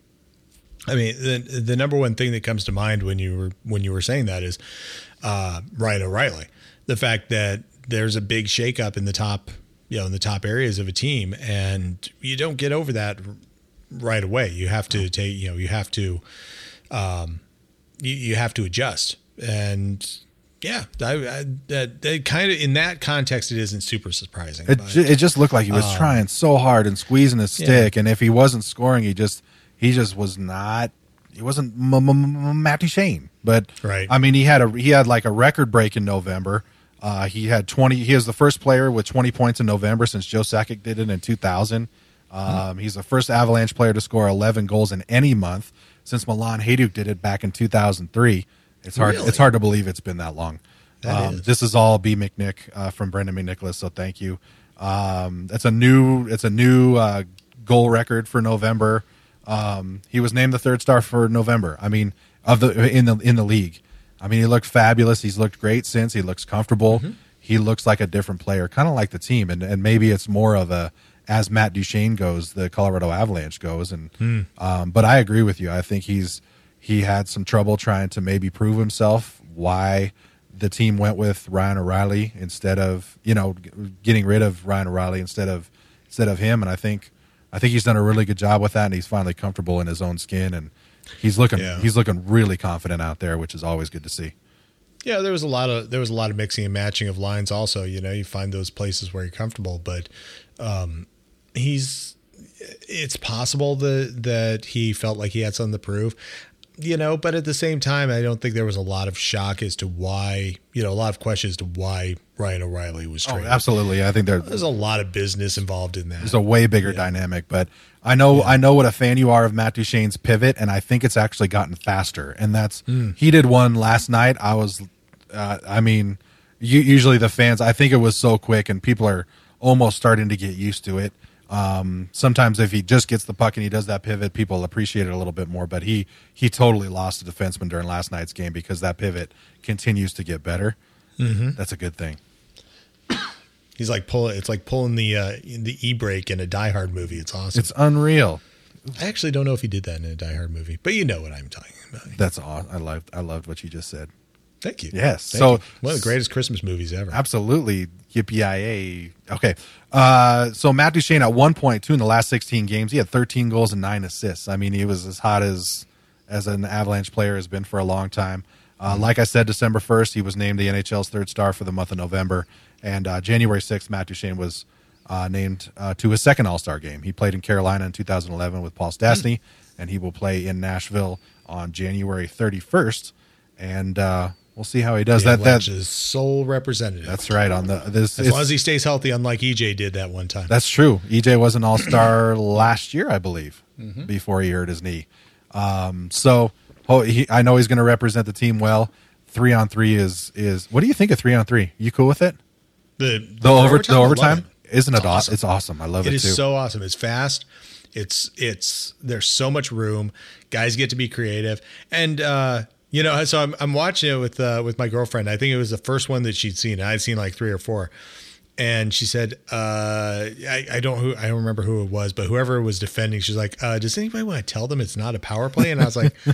I mean, the the number one thing that comes to mind when you were when you were saying that is uh, Ryan O'Reilly. The fact that there's a big shakeup in the top. You know, in the top areas of a team, and you don't get over that right away. You have to take, you know, you have to, um, you, you have to adjust. And yeah, I, I, that, that kind of in that context, it isn't super surprising. It, but, ju- it just looked like he was um, trying so hard and squeezing his stick, yeah. and if he wasn't scoring, he just he just was not. He wasn't m- m- m- Matt Duchene, but right. I mean, he had a he had like a record break in November. Uh, he had twenty. He is the first player with twenty points in November since Joe Sakic did it in two thousand. Um, mm-hmm. He's the first Avalanche player to score eleven goals in any month since Milan Hajduk did it back in two thousand three. It's hard. Really? It's hard to believe it's been that long. That um, is. This is all B. McNick uh, from Brendan McNicholas. So thank you. Um, it's a new. It's a new uh, goal record for November. Um, he was named the third star for November. I mean, of the in the in the league. I mean, he looked fabulous. He's looked great since. He looks comfortable. Mm-hmm. He looks like a different player, kind of like the team. And, and maybe it's more of a, as Matt Duchene goes, the Colorado Avalanche goes. And mm. um, but I agree with you. I think he's he had some trouble trying to maybe prove himself. Why the team went with Ryan O'Reilly instead of, you know, getting rid of Ryan O'Reilly instead of instead of him. And I think I think he's done a really good job with that, and he's finally comfortable in his own skin, and he's looking Yeah. he's looking really confident out there, which is always good to see. Yeah, there was a lot of there was a lot of mixing and matching of lines. Also, you know, you find those places where you're comfortable, but um, he's. It's possible that that he felt like he had something to prove, you know. But at the same time, I don't think there was a lot of shock as to why, you know, a lot of questions as to why Ryan O'Reilly was Oh, traded. absolutely. I think there, There's a lot of business involved in that. there's a way bigger yeah. dynamic, but I know I know what a fan you are of Matt Duchene's pivot, and I think it's actually gotten faster. And that's mm. he did one last night. I was, uh, I mean, you, usually the fans, I think it was so quick, and people are almost starting to get used to it. Um, sometimes if he just gets the puck and he does that pivot, people appreciate it a little bit more, but he, he totally lost a defenseman during last night's game because that pivot continues to get better. Mm-hmm. That's a good thing. He's like pulling, it's like pulling the, uh, the e-brake in a Die Hard movie. It's awesome. It's unreal. I actually don't know if he did that in a Die Hard movie, but you know what I'm talking about. That's awesome. I loved, I loved what you just said. Thank you. Yes. Thank so you. One of the greatest Christmas movies ever. Absolutely. Yippee-yi-yay. Okay. Uh, so Matt Duchene at one point, too, in the last sixteen games, he had thirteen goals and nine assists. I mean, he was as hot as as an Avalanche player has been for a long time. Uh, mm-hmm. Like I said, December first, he was named the N H L's third star for the month of November. And uh, January sixth, Matt Duchene was uh, named uh, to his second All-Star game. He played in Carolina in two thousand eleven with Paul Stastny, mm-hmm. and he will play in Nashville on January thirty-first. And uh, we'll see how he does. The that. That is sole representative. That's right. On the this, as long as he stays healthy, unlike E J did that one time. That's true. E J was an All-Star last year, I believe, mm-hmm. before he hurt his knee. Um, so oh, he, I know he's going to represent the team well. Three on three is is. What do you think of three on three? You cool with it? The the, the over overtime, the overtime it. isn't it it's awesome? awesome? It's awesome. I love it. It It is too. so awesome. It's fast. It's it's there's so much room. Guys get to be creative, and uh, you know. So I'm I'm watching it with uh, with my girlfriend. I think it was the first one that she'd seen. I'd seen like three or four, and she said, uh, I, "I don't who I don't remember who it was, but whoever was defending, she's like, uh, does anybody want to tell them it's not a power play?" And I was like,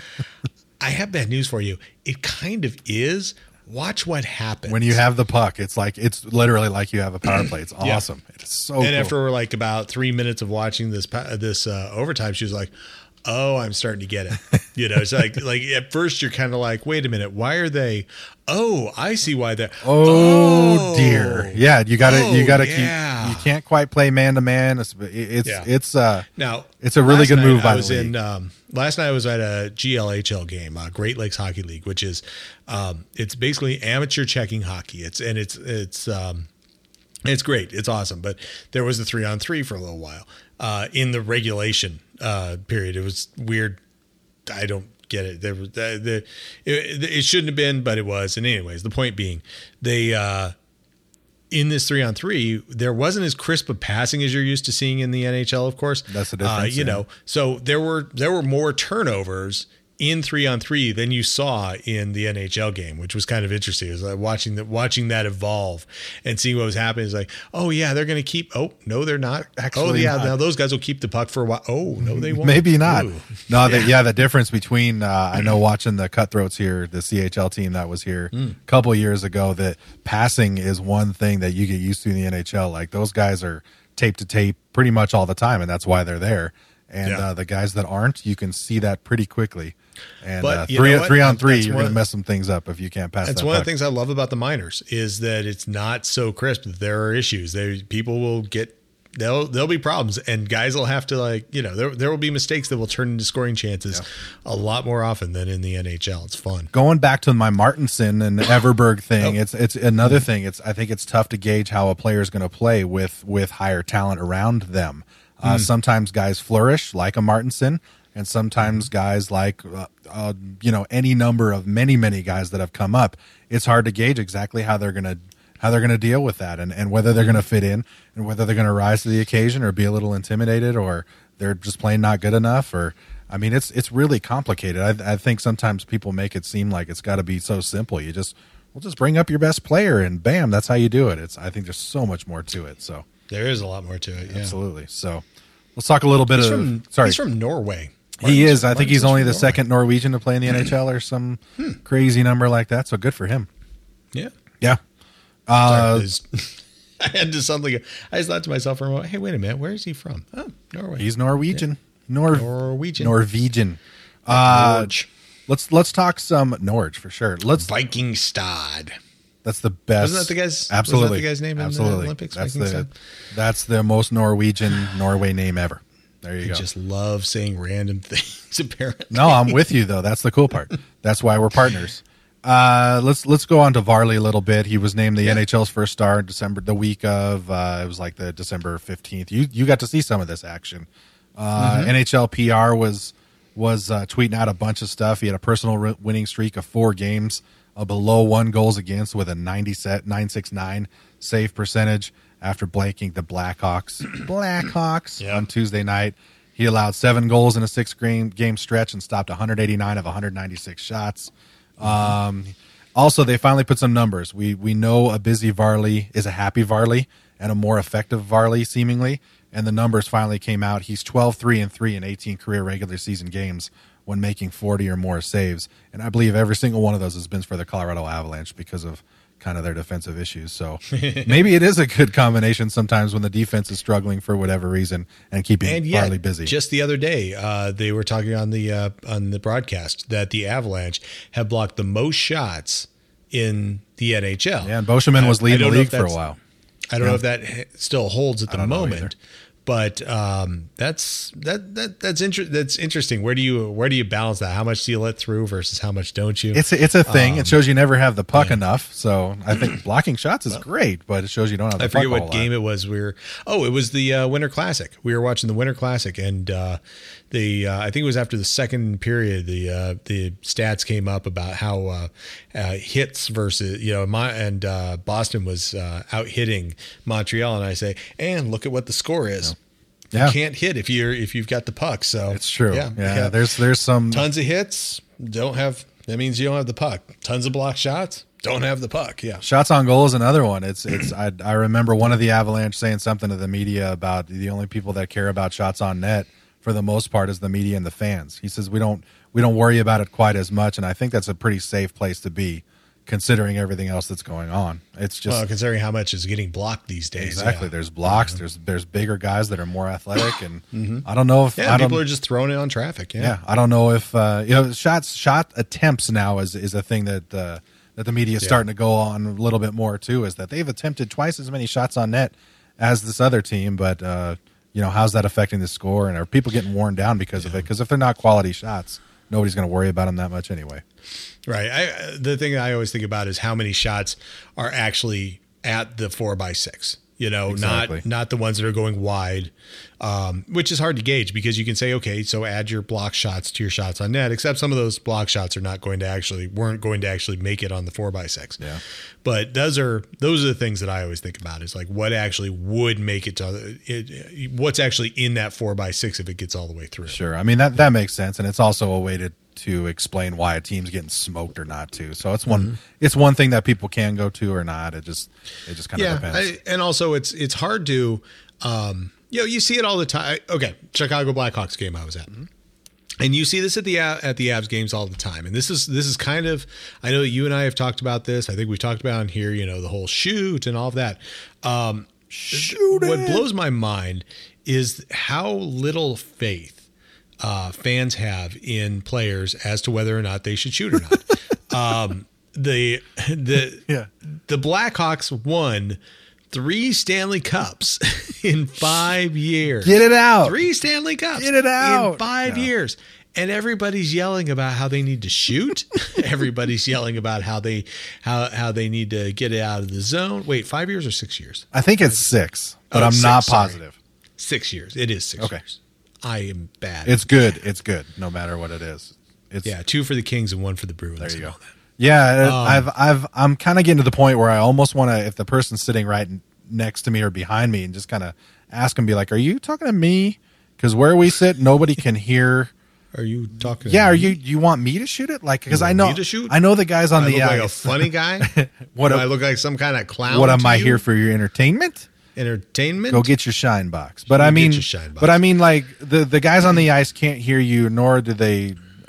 "I have bad news for you. It kind of is." Watch what happens when you have the puck. It's like it's literally like you have a power play. It's yeah. awesome. It's so. And cool. after like about three minutes of watching this this uh, overtime, she was like, "Oh, I'm starting to get it." You know, it's like like at first you're kind of like, "Wait a minute, why are they?" Oh, I see why they're. Oh, oh dear, yeah. You got to oh, you got to yeah. keep. You can't quite play man to man. It's it's yeah. it's uh now it's a really good move. By I was the league. in um, last night. I was at a G L H L game, uh, Great Lakes Hockey League, which is um, it's basically amateur checking hockey. It's and it's it's um, it's great. It's awesome. But there was a three on three for a little while uh, in the regulation uh, period. It was weird. I don't get it. There was the, the it, it shouldn't have been, but it was. And anyways, the point being, they uh, in this three on three, there wasn't as crisp a passing as you're used to seeing in the N H L. Of course, that's the difference. Uh, you yeah. know, so there were there were more turnovers in three on three than you saw in the N H L game, which was kind of interesting. It was like watching that, watching that evolve and seeing what was happening. It's like, oh yeah, they're going to keep. Oh no, they're not. Actually, oh yeah, not. Now those guys will keep the puck for a while. Oh no, they won't. Maybe not. Ooh. No, yeah. The, yeah, the difference between uh, I know watching the Cutthroats here, the C H L team that was here mm. a couple years ago, that passing is one thing that you get used to in the N H L. Like those guys are tape to tape pretty much all the time, and that's why they're there. And yeah. uh, the guys that aren't, you can see that pretty quickly. And but, uh, three three on three, that's you're one, going to mess some things up if you can't pass. That's that one puck. of the things I love about the minors is that it's not so crisp. That there are issues. They people will get there'll there'll be problems, and guys will have to like you know there there will be mistakes that will turn into scoring chances yeah. a lot more often than in the N H L. It's fun. Going back to my Martinson and Everberg thing, oh. it's it's another mm-hmm. thing. It's I think it's tough to gauge how a player is going to play with with higher talent around them. Uh, mm. Sometimes guys flourish like a Martinson, and sometimes guys like, uh, uh, you know, any number of many, many guys that have come up. It's hard to gauge exactly how they're going to how they're going to deal with that, and, and whether they're going to fit in, and whether they're going to rise to the occasion or be a little intimidated, or they're just plain not good enough. Or I mean, it's it's really complicated. I, I think sometimes people make it seem like it's got to be so simple. You just we'll just bring up your best player, and bam, that's how you do it. It's I think there's so much more to it. So. There is a lot more to it. Yeah. Absolutely. So let's talk a little bit he's of. From, sorry, he's from Norway. Martin's, he is. I Martin's think he's only the Norway. second Norwegian to play in the N H L, or some hmm. crazy number like that. So good for him. Yeah. Yeah. Uh, sorry, I had to suddenly, I just thought to myself for a moment, hey, wait a minute, where is he from? Oh, Norway. He's Norwegian. Yeah. Nor- Norwegian. Norwegian. Uh, Norge. Let's let's talk some Norge for sure. Let's Viking Stad. That's the best. Wasn't that the guy's? Absolutely. Wasn't that the guy's name Absolutely. in the Olympics? That's Viking the Stad? that's the most Norwegian Norway name ever. There you I go. just love saying random things. Apparently, No, I'm with you though. That's the cool part. That's why we're partners. Uh, let's let's go on to Varley a little bit. He was named the Yeah. N H L's first star in December, the week of uh, it was like the December fifteenth. You you got to see some of this action. Uh, Mm-hmm. N H L P R was was uh, tweeting out a bunch of stuff. He had a personal re- winning streak of four games, a below one goals against with a ninety set nine six nine save percentage after blanking the Blackhawks. Blackhawks Yeah. on Tuesday night. He allowed seven goals in a six game game stretch and stopped one hundred eighty-nine of one hundred ninety-six shots. Um, also, they finally put some numbers. We we know a busy Varley is a happy Varley and a more effective Varley, seemingly. And the numbers finally came out. He's twelve three and three in eighteen career regular season games when making forty or more saves. And I believe every single one of those has been for the Colorado Avalanche because of kind of their defensive issues. So maybe it is a good combination sometimes when the defense is struggling for whatever reason and keeping and yet, Varley busy. just the other day, uh, they were talking on the uh, on the broadcast that the Avalanche have blocked the most shots in the N H L. Yeah, and Boscheman was I- I leading don't the know league if for a that's- while. I don't know if that h- still holds at the don't know moment, either. but um, that's that that that's inter- that's interesting. Where do you where do you balance that? How much do you let through versus how much don't you? It's a, it's a thing. Um, it shows you never have the puck enough. So I think blocking shots is great, but it shows you don't have the I puck forget a what whole lot. game it was. We were oh, it was the uh, Winter Classic. We were watching the Winter Classic, and uh, the uh, I think it was after the second period. The uh, the stats came up about how uh, uh, hits versus you know my and uh, Boston was uh, out hitting Montreal, and I say, and look at what the score is. Yeah. You can't hit if you're if you've got the puck. So It's true. Yeah, Yeah, yeah. there's there's some tons of hits. Don't have that means you don't have the puck. Tons of blocked shots. Don't have the puck. Yeah. shots on goal is another one. It's it's I I remember one of the Avalanche saying something to the media about the only people that care about shots on net for the most part is the media and the fans. He says we don't we don't worry about it quite as much, and I think that's a pretty safe place to be considering everything else that's going on. It's just Well, considering how much is getting blocked these days. exactly. Yeah. There's blocks. There's there's bigger guys that are more athletic, and I don't know if Yeah, I don't, people are just throwing it on traffic. Yeah. Yeah, I don't know if uh, you know shots shot attempts now is is a thing that uh, that the media is Yeah. starting to go on a little bit more too. Is that they've attempted twice as many shots on net as this other team, but uh, you know how's that affecting the score, and are people getting worn down because of it? Because if they're not quality shots, nobody's going to worry about them that much anyway. Right. I, the thing I always think about is how many shots are actually at the four by six. You know, Exactly. not not the ones that are going wide, um, which is hard to gauge because you can say, okay, so add your block shots to your shots on net. Except some of those block shots are not going to actually weren't going to actually make it on the four by six. Yeah. But those are those are the things that I always think about is like what actually would make it to it, what's actually in that four by six if it gets all the way through. Sure, I mean that that makes sense, and it's also a way to to explain why a team's getting smoked or not too. So it's one it's one thing that people can go to or not. It just it just kind of Yeah, depends. I, and also it's it's hard to, um, you know, you see it all the time. Okay, Chicago Blackhawks game I was at, and you see this at the at the Avs games all the time. And this is this is kind of I know that you and I have talked about this. I think we've talked about it in here. You know, the whole shoot and all of that. Um, Shoot what it. blows my mind is how little faith uh, fans have in players as to whether or not they should shoot or not. um, the the Yeah. the Blackhawks won three Stanley Cups in five years. Get it out. Three Stanley Cups. Get it out. In five Yeah. years. And everybody's yelling about how they need to shoot. Everybody's yelling about how they how how they need to get it out of the zone. Wait, five years or six years? I think it's six, but Oh, I'm six, not sorry. positive. Six years. It is six Okay. years. I am bad. It's good. It's good, no matter what it is. It's yeah, two for the Kings and one for the Bruins. There you and go. all that. Yeah, Um, I've I've I'm kind of getting to the point where I almost want to, if the person's sitting right next to me or behind me, and just kind of ask them, be like, "Are you talking to me?" Because where we sit, nobody can hear. Are you talking? Yeah, to are me? you? You want me to shoot it? Like, because You I want know me to shoot? I know the guys on Do I the look like a ice. funny guy? What Do a- I look like some kind of clown? What am to I you? here for? Your entertainment? Entertainment? Go get your shine box. But Go I get mean, your shine box. but I mean, like the the guys on the ice can't hear you, nor do they.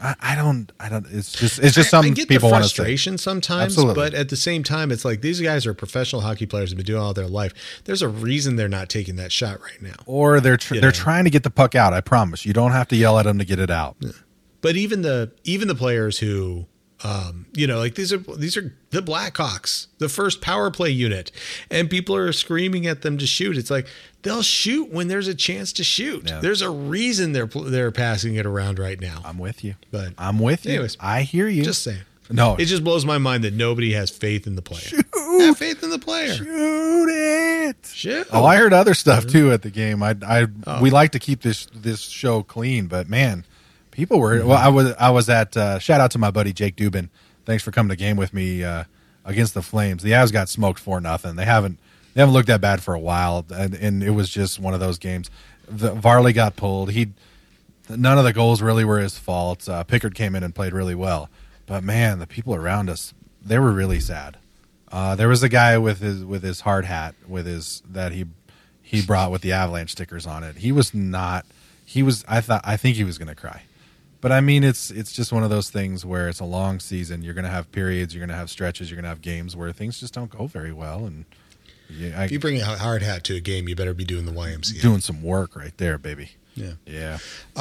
I, I don't. I don't. It's just. It's just I, something I get people the want to say. frustration sometimes, Absolutely. but at the same time, it's like these guys are professional hockey players who've been doing all their life. There's a reason they're not taking that shot right now. Or they're tr- You they're know. trying to get the puck out. I promise. You don't have to yell at them to get it out. But even the even the players who, um, you know, like these are these are the Blackhawks, the first power play unit, and people are screaming at them to shoot. It's like they'll shoot when there's a chance to shoot. Yeah. There's a reason they're they're passing it around right now. I'm with you. But I'm with you. anyways, I hear you. Just saying. No. It just blows my mind that nobody has faith in the player. Have faith in the player. Shoot it. Shoot. Oh, I heard other stuff too at the game. I, I, Oh. we like to keep this this show clean, but man, people were. Well, I was I was at. Uh, shout out to my buddy Jake Dubin. Thanks for coming to game with me uh, against the Flames. The Avs got smoked for nothing. They haven't they haven't looked that bad for a while, and, and it was just one of those games. The, Varley got pulled. He none of the goals really were his fault. Uh, Pickard came in and played really well, but man, the people around us, they were really sad. Uh, there was a guy with his with his hard hat with his that he he brought with the Avalanche stickers on it. He was not. He was. I thought. I think he was going to cry. But I mean, it's it's just one of those things where it's a long season. You're going to have periods. You're going to have stretches. You're going to have games where things just don't go very well. And you, I, If you bring a hard hat to a game, you better be doing the Y M C A. doing some work right there, baby. Yeah. Yeah.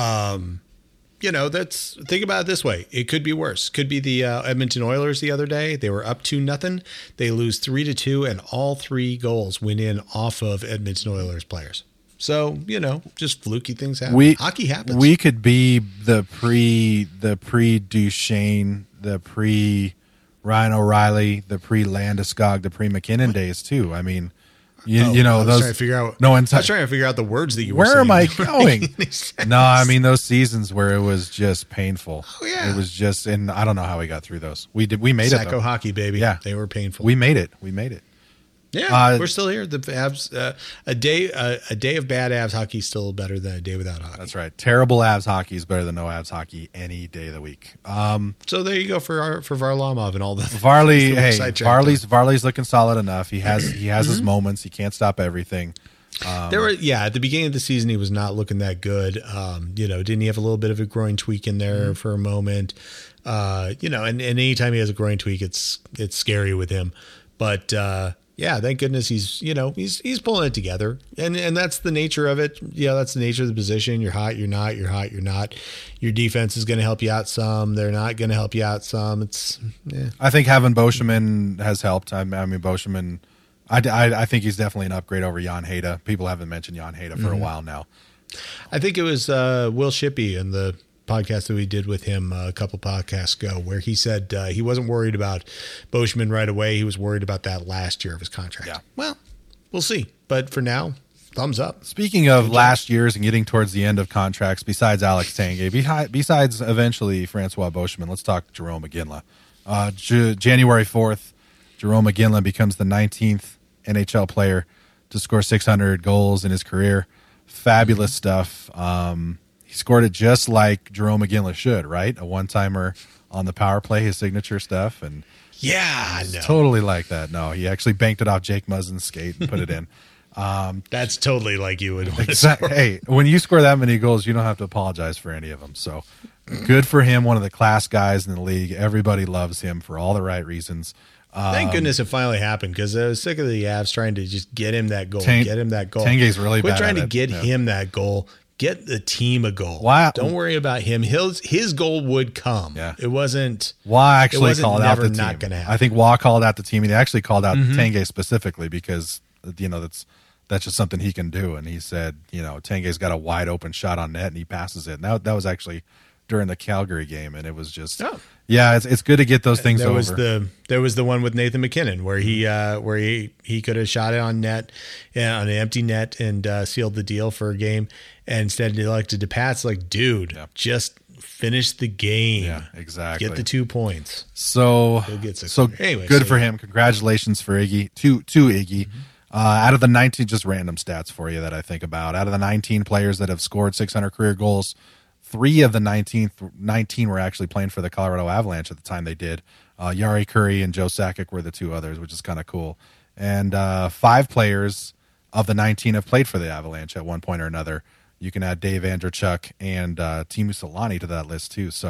You know, that's think about it this way. It could be worse. Could be the uh, Edmonton Oilers the other day. They were up two nothing. They lose three to two, and all three goals went in off of Edmonton Oilers players. So you know, just fluky things happen. We Hockey happens. We could be the pre the pre Duchesne, the pre Ryan O'Reilly, the pre Landeskog, the pre McKinnon days too. I mean, you, Oh, you know I was those. trying to figure out. no, I enti- was trying to figure out the words that you were Where saying. am I They weren't going? making any sense. No, I mean those seasons where it was just painful. Oh, yeah. It was just, and I don't know how we got through those. We did. We made it. Sacco Though. hockey, baby. Yeah. They were painful. We made it. We made it. yeah, uh, we're still here. The Avs, uh, a day, uh, a day of bad Avs hockey is still better than a day without hockey. That's right. Terrible Avs hockey is better than no Avs hockey any day of the week. Um, So there you go for our, for Varlamov and all the Varley, the hey, sidetrack Varley's Varley's looking solid enough. He has he has Mm-hmm. his moments. He can't stop everything. There were, yeah, at the beginning of the season, he was not looking that good. Um, you know, didn't he have a little bit of a groin tweak in there Mm-hmm. for a moment? Uh, you know, and, and anytime he has a groin tweak, it's it's scary with him. But uh, yeah, thank goodness he's you know he's he's pulling it together, and and that's the nature of it. Yeah, that's the nature of the position. You're hot, you're not. You're hot, you're not. Your defense is going to help you out some. They're not going to help you out some. It's yeah. I think having Boschman has helped. I mean, I mean Boschman. I, I, I think he's definitely an upgrade over Jan Heda. People haven't mentioned Jan Heda for Mm-hmm. a while now. I think it was uh, Will Shippey in the podcast that we did with him uh, a couple podcasts ago, where he said uh, he wasn't worried about Boschman right away. He was worried about that last year of his contract. Yeah. Well, we'll see. But for now, thumbs up. Speaking of last year's and getting towards the end of contracts, besides Alex Tanguay, behi- besides eventually Francois Boschman, let's talk Jerome McGinley. Uh, J- January fourth, Jerome McGinley becomes the nineteenth N H L player to score six hundred goals in his career. Fabulous stuff. Um, he scored it just like Jerome McGinley should, right? A one-timer on the power play, his signature stuff, and Yeah, I know. totally like that. No, he actually banked it off Jake Muzzin's skate and put it in. That's totally like you would want to Exactly. score. Hey, when you score that many goals, you don't have to apologize for any of them. So good for him. One of the class guys in the league. Everybody loves him for all the right reasons. Um, Thank goodness it finally happened, because I was sick of the Avs trying to just get him that goal, Tang- get him that goal. Tanguay's really Quit bad trying at to it. get Yeah. him that goal. Get the team a goal. Why- Don't worry about him. His his goal would come. Yeah. It wasn't. Waugh It actually wasn't called out never the not team. gonna happen. Mm-hmm. I think Waugh called out the team. He actually called out Tanguay specifically because you know that's that's just something he can do. And he said, you know, Tanguay's got a wide open shot on net and he passes it. And that that was actually during the Calgary game, and it was just Oh. yeah, it's it's good to get those things There over. was the there was the one with Nathan McKinnon where he uh, where he he could have shot it on net, yeah, on an empty net and uh, sealed the deal for a game. And instead he elected to pass. Like, dude, Yeah. just finish the game. yeah, exactly. Get the two points. So, get six so hundred. Anyway, good so for yeah. him. Congratulations for Iggy. To to Iggy. Uh, out of the nineteen, just random stats for you that I think about. Out of the nineteen players that have scored six hundred career goals, three of the nineteen, nineteen were actually playing for the Colorado Avalanche at the time they did. Uh, Yari Curry and Joe Sakic were the two others, which is kind of cool. And uh, five players of the nineteen have played for the Avalanche at one point or another. You can add Dave Andrechuk and uh, Timu Solani to that list too. So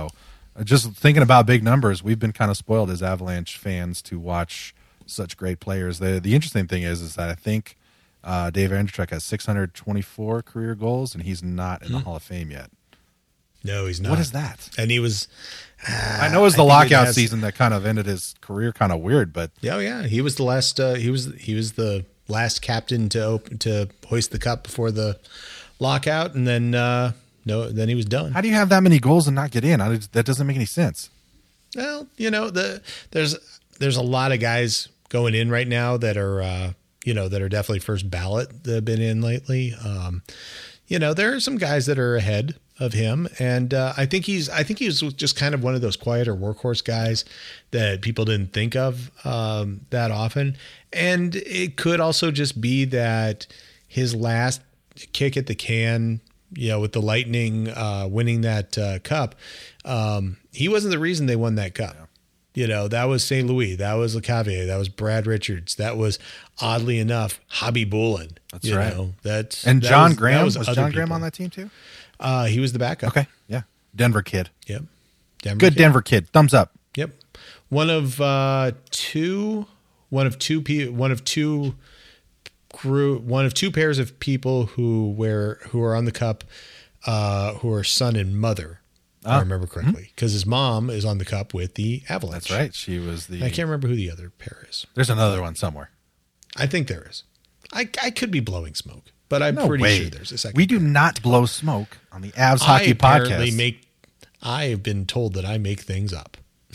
just thinking about big numbers, we've been kind of spoiled as Avalanche fans to watch such great players. The the interesting thing is, is that I think uh, Dave Andreychuk has six hundred twenty-four career goals, and he's not in mm-hmm. the Hall of Fame yet. No, he's not. What is that? And he was. Uh, I know it was the lockout has, season that kind of ended his career kind of weird, but yeah, oh, yeah, he was the last. Uh, he was he was the last captain to open, to hoist the cup before the lockout, and then uh, no, then he was done. How do you have that many goals and not get in? I, that doesn't make any sense. Well, you know, the there's there's a lot of guys going in right now that are uh, you know that are definitely first ballot that have been in lately. Um, you know, there are some guys that are ahead of him, and uh, I think he's I think he's just kind of one of those quieter workhorse guys that people didn't think of um, that often. And it could also just be that his last kick at the can, you know, with the Lightning uh, winning that uh, cup, um, he wasn't the reason they won that cup. Yeah. You know, that was Saint Louis, that was LeCavier, that was Brad Richards, that was, oddly enough, Hobby Bullen. That's you right. Know, that's and that John was, Graham was, was John John people. Graham on that team too. Uh, he was the backup. Okay, yeah, Denver kid. Yep, Denver good kid. Denver kid. Thumbs up. Yep, one of uh, two, one of two, pe- one of two crew, one of two pairs of people who wear who are on the cup, uh, who are son and mother. If I remember correctly, because mm-hmm. his mom is on the cup with the Avalanche. That's right. She was the. I can't remember who the other pair is. There's another one somewhere. I think there is. I I could be blowing smoke, but I'm no pretty way. sure there's a second. We do pair. not blow smoke on the Avs I Hockey apparently Podcast. Make. I have been told that I make things up.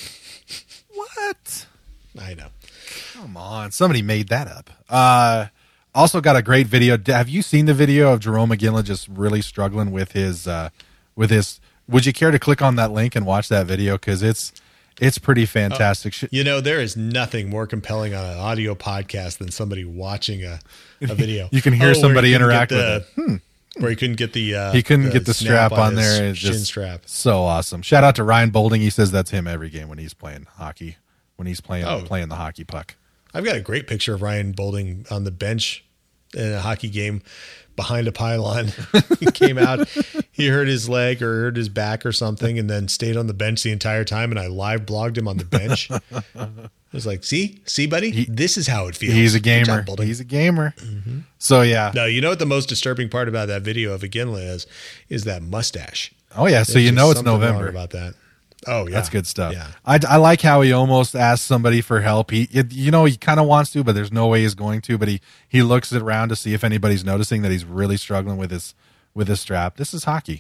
What? I know. Come on, somebody made that up. Uh, also got a great video. Have you seen the video of Jerome McGinley just really struggling with his uh, with his? Would you care to click on that link and watch that video? Because it's it's pretty fantastic. Uh, you know, there is nothing more compelling on an audio podcast than somebody watching a, a video. You can hear oh, somebody interact the, with it. Hmm. Where he couldn't get the uh, he couldn't the get the strap on, on there. It's just strap. So awesome. Shout out to Ryan Bolding. He says that's him every game when he's playing hockey. When he's playing oh. playing the hockey puck. I've got a great picture of Ryan Bolding on the bench in a hockey game behind a pylon. He came out, he hurt his leg or hurt his back or something, and then stayed on the bench the entire time. And I live blogged him on the bench. I was like, see, see, buddy, he, this is how it feels. He's a gamer. Job, he's a gamer. Mm-hmm. So yeah. No, you know what the most disturbing part about that video of Iginla is? Is that mustache. Oh yeah. So There's you know it's November about that. Oh yeah, that's good stuff. Yeah. I, I like how he almost asked somebody for help. He, it, you know, he kind of wants to, but there's no way he's going to. But he, he looks around to see if anybody's noticing that he's really struggling with his with his strap. This is hockey.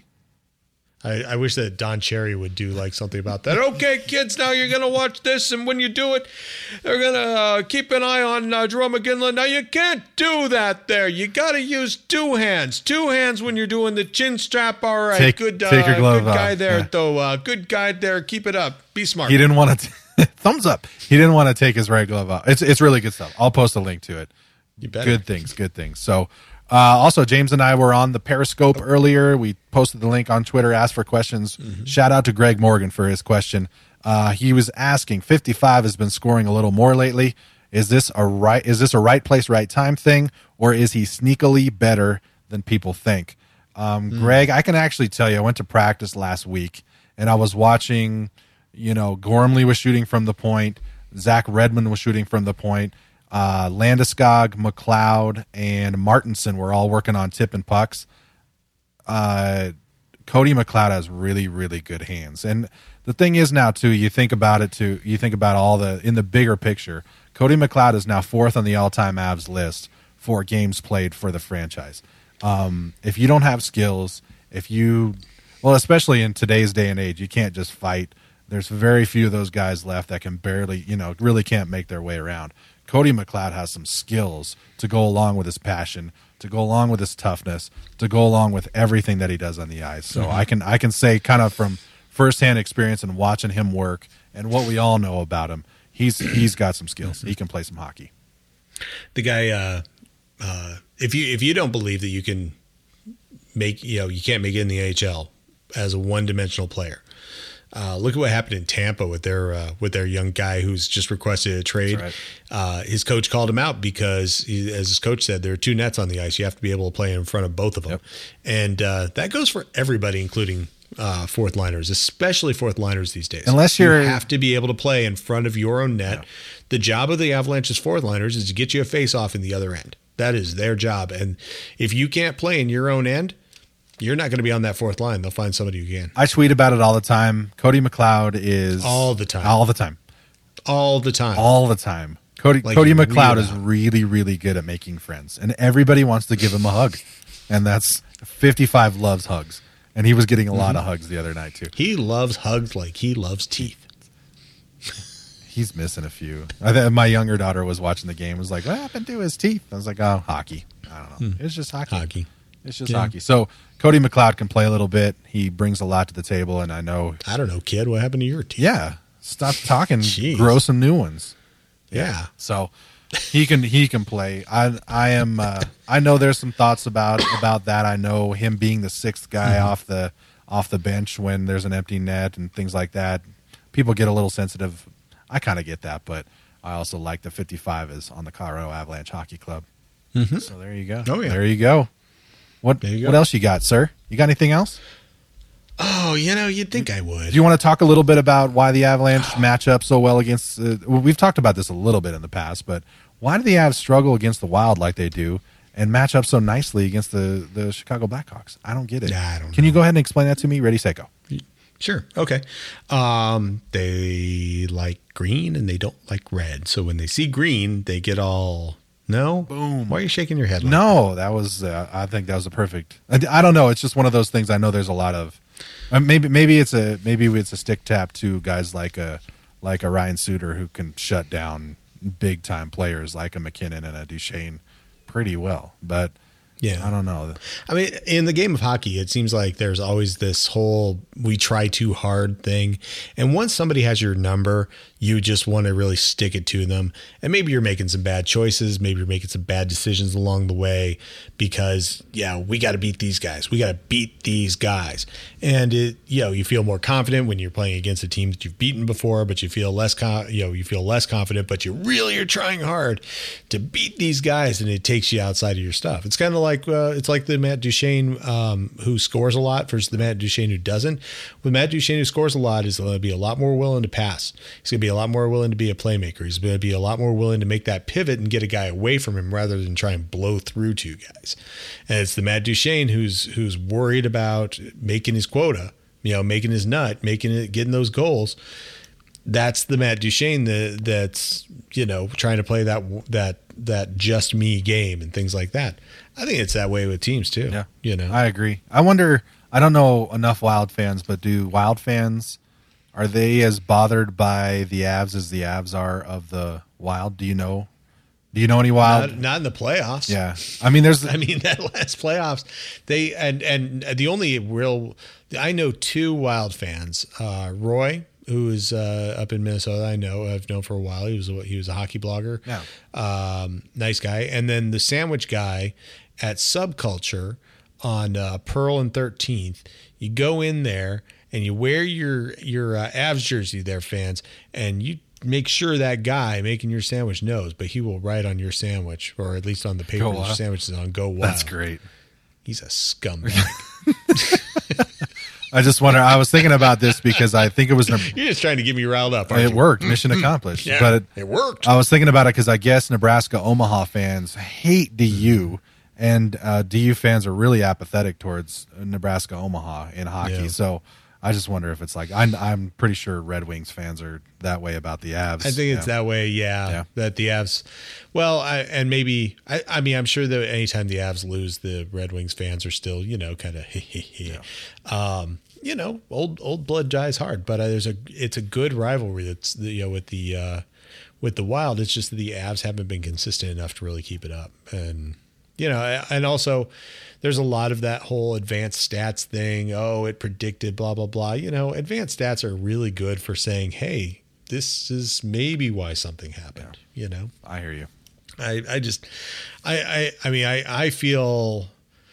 I, I wish that Don Cherry would do like something about that. Okay, kids, now you're gonna watch this, and when you do it, they're gonna uh, keep an eye on uh, Jerome McGinley. Now you can't do that. There, you gotta use two hands. Two hands when you're doing the chin strap. All right, take, good, uh, take your glove good guy off. there, yeah. though. Uh, good guy there. Keep it up. Be smart. He didn't want to. Thumbs up. He didn't want to take his right glove off. It's it's really good stuff. I'll post a link to it. You better. Good things. Good things. So. Uh, also, James and I were on the Periscope earlier. We posted the link on Twitter, asked for questions. Mm-hmm. Shout out to Greg Morgan for his question. Uh, he was asking, fifty-five has been scoring a little more lately. Is this a right, is this a right place, right time thing, or is he sneakily better than people think? Um, mm. Greg, I can actually tell you, I went to practice last week, and I was watching, you know, Gormley was shooting from the point. Zach Redmond was shooting from the point. Uh, Landeskog, McLeod, and Martinson were all working on tip and pucks. Uh, Cody McLeod has really, really good hands. And the thing is now, too, you think about it, too, you think about all the, in the bigger picture, Cody McLeod is now fourth on the all-time Avs list for games played for the franchise. Um, if you don't have skills, if you, well, especially in today's day and age, you can't just fight. There's very few of those guys left that can barely, you know, really can't make their way around. Cody McLeod has some skills to go along with his passion, to go along with his toughness, to go along with everything that he does on the ice. So mm-hmm. I can I can say kind of from firsthand experience and watching him work and what we all know about him, he's he's got some skills. He can play some hockey. The guy, uh, uh, if you if you don't believe that you can make, you know, you can't make it in the N H L as a one dimensional player. Uh, look at what happened in Tampa with their uh, with their young guy who's just requested a trade. Right. Uh, his coach called him out because, he, as his coach said, there are two nets on the ice. You have to be able to play in front of both of them, yep. and uh, that goes for everybody, including uh, fourth liners, especially fourth liners these days. Unless you're- you have to be able to play in front of your own net. Yeah. The job of the Avalanche's fourth liners is to get you a face off in the other end. That is their job. And if you can't play in your own end, you're not going to be on that fourth line. They'll find somebody who can. I tweet about it all the time. Cody McLeod is All the time. all the time, All the time. all the time. Cody Like Cody you read McLeod is about. really, really good at making friends, and everybody wants to give him a hug, and that's fifty-five loves hugs, and he was getting a lot Mm-hmm. of hugs the other night too. He loves hugs like he loves teeth. He's missing a few. I th- my younger daughter was watching the game. Was like, "What happened to his teeth?" I was like, "Oh, hockey. I don't know. It's just hockey. Hockey. It's just Yeah. hockey." So Cody McLeod can play a little bit. He brings a lot to the table, and I know. I don't know, kid. What happened to your teeth? Yeah, stop talking. Jeez. Grow some new ones. Yeah. So he can he can play. I I am. Uh, I know there's some thoughts about about that. I know him being the sixth guy Mm-hmm. off the off the bench when there's an empty net and things like that. People get a little sensitive. I kind of get that, but I also like the fifty-five is on the Colorado Avalanche Hockey Club. Mhm. So there you go. Oh, yeah. There you go. What There you go. what else you got, sir? You got anything else? Oh, you know, you'd think I would. Do you want to talk a little bit about why the Avalanche match up so well against? Uh, well, we've talked about this a little bit in the past, but why do the Avs struggle against the Wild like they do and match up so nicely against the, the Chicago Blackhawks? I don't get it. Nah, I don't Can know. you go ahead and explain that to me? Ready, set, go. Sure. Okay. Um, they like green and they don't like red. So when they see green, they get all no. Boom. Why are you shaking your head? Like No, that was. Uh, I think that was a perfect. I, I don't know. It's just one of those things. I know there's a lot of. Uh, maybe maybe it's a maybe it's a stick tap to guys like a like a Ryan Suter who can shut down big time players like a McKinnon and a Duchesne pretty well. But Yeah. I don't know. I mean, in the game of hockey, it seems like there's always this whole we try too hard thing. And once somebody has your number, you just want to really stick it to them. And maybe you're making some bad choices. Maybe you're making some bad decisions along the way because, yeah, we got to beat these guys. We got to beat these guys. And, it, you know, you feel more confident when you're playing against a team that you've beaten before, but you feel less, con- you know, you feel less confident, but you really are trying hard to beat these guys. And it takes you outside of your stuff. It's kind of like, uh, it's like the Matt Duchene um, who scores a lot versus the Matt Duchene who doesn't. With Matt Duchene who scores a lot, is going to be a lot more willing to pass. He's going to be a lot more willing to be a playmaker. He's going to be a lot more willing to make that pivot and get a guy away from him rather than try and blow through two guys. And it's the Matt Duchene who's who's worried about making his quota, you know, making his nut, making it, getting those goals. That's the Matt Duchene that that's you know trying to play that that that just me game and things like that. I think it's that way with teams too. Yeah, you know. I agree. I wonder. I don't know enough Wild fans, but do Wild fans, are they as bothered by the Avs as the Avs are of the Wild? Do you know? Do you know any Wild? Not, not in the playoffs. Yeah, I mean, there's. I mean that last playoffs, they and and the only real I know two Wild fans. Uh, Roy, who is uh, up in Minnesota, I know I've known for a while. He was a, he was a hockey blogger. Yeah. Um, nice guy. And then the sandwich guy at Subculture on uh, Pearl and thirteenth. You go in there and you wear your your uh, Avs jersey, there, fans, and you make sure that guy making your sandwich knows, but he will write on your sandwich, or at least on the paper Go your Wild. sandwich is on, "Go Wild." That's great. He's a scumbag. I just wonder. I was thinking about this because I think it was. You're just trying to get me riled up. Aren't It you? worked. Mission accomplished. Yeah, But it, it worked. I was thinking about it because I guess Nebraska Omaha fans hate D U, and uh, D U fans are really apathetic towards Nebraska Omaha in hockey. Yeah. So I just wonder if it's like I'm, I'm pretty sure Red Wings fans are that way about the Avs. I think it's Yeah. that way, yeah, Yeah. That the Avs, well, I, and maybe I, I mean, I'm sure that anytime the Avs lose, the Red Wings fans are still, you know, kind of, yeah. um, you know, old old blood dies hard. But uh, there's a, it's a good rivalry that's you know with the uh, with the Wild. It's just that the Avs haven't been consistent enough to really keep it up, and you know, and also there's a lot of that whole advanced stats thing. Oh, it predicted blah blah blah. You know, advanced stats are really good for saying, hey, this is maybe why something happened. Yeah. You know, I hear you. I, I just, I, I, I mean, I, I feel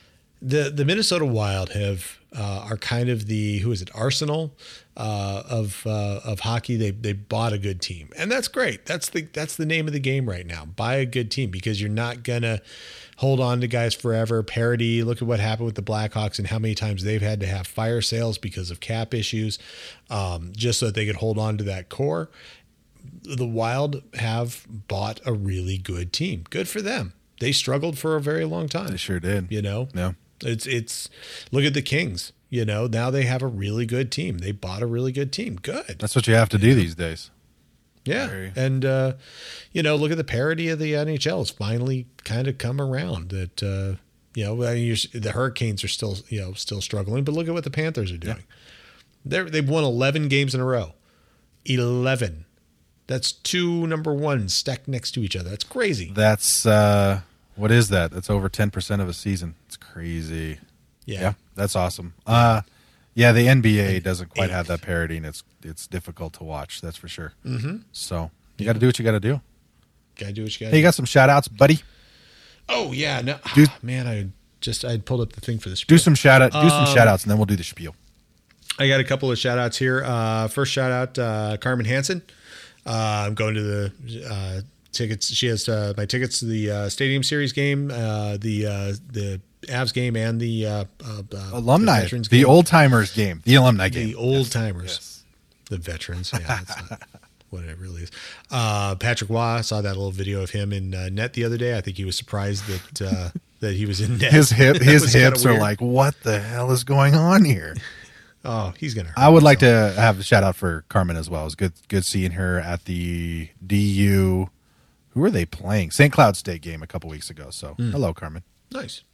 the the Minnesota Wild have uh, are kind of the who is it Arsenal uh, of uh, of hockey. They they bought a good team, and that's great. That's the that's the name of the game right now. Buy a good team because you're not gonna hold on to guys forever. Parity. Look at what happened with the Blackhawks and how many times they've had to have fire sales because of cap issues, um, just so that they could hold on to that core. The Wild have bought a really good team. Good for them. They struggled for a very long time. They sure did. You know, yeah. It's it's look at the Kings. You know, now they have a really good team. They bought a really good team. Good. That's what you have to do these days. Yeah, Very. and uh, you know, look at the parity of the N H L. It's finally kind of come around. That uh, you know, I mean, you're, the Hurricanes are still you know still struggling, but look at what the Panthers are doing. Yeah. They're they've won eleven games in a row. Eleven. That's two number ones stacked next to each other. That's crazy. That's uh, what is that? That's over ten percent of a season. It's crazy. Yeah, yeah that's awesome. Uh, yeah, the N B A doesn't quite Eight. have that parity, and it's it's difficult to watch. That's for sure. Mm-hmm. So you got to do what you got to do. Gotta do what you gotta Hey, you do. got some shout outs, buddy? Oh yeah, no, Do- ah, man, I just I pulled up the thing for this. Do some shout out. Do some Um, shout outs, and then we'll do the spiel. I got a couple of shout outs here. Uh, first shout out, uh, Carmen Hansen. Uh, I'm going to the uh, tickets. She has uh, my tickets to the uh, Stadium Series game, uh, the uh, the Avs game, and the uh, uh, uh, Alumni, the, Veterans the game. old timers game, the alumni game, the old Yes. timers, Yes. the veterans. Yeah, that's not what it really is. Uh, Patrick Waugh, saw that little video of him in uh, net the other day. I think he was surprised that uh, that he was in net. His hip, That his was kinda hips are weird. like, what the hell is going on here? Oh, he's gonna. Hurt I would like himself. to have a shout out for Carmen as well. It was good, good seeing her at the D U. Who were they playing? Saint Cloud State game a couple weeks ago. So Mm. hello, Carmen. Nice.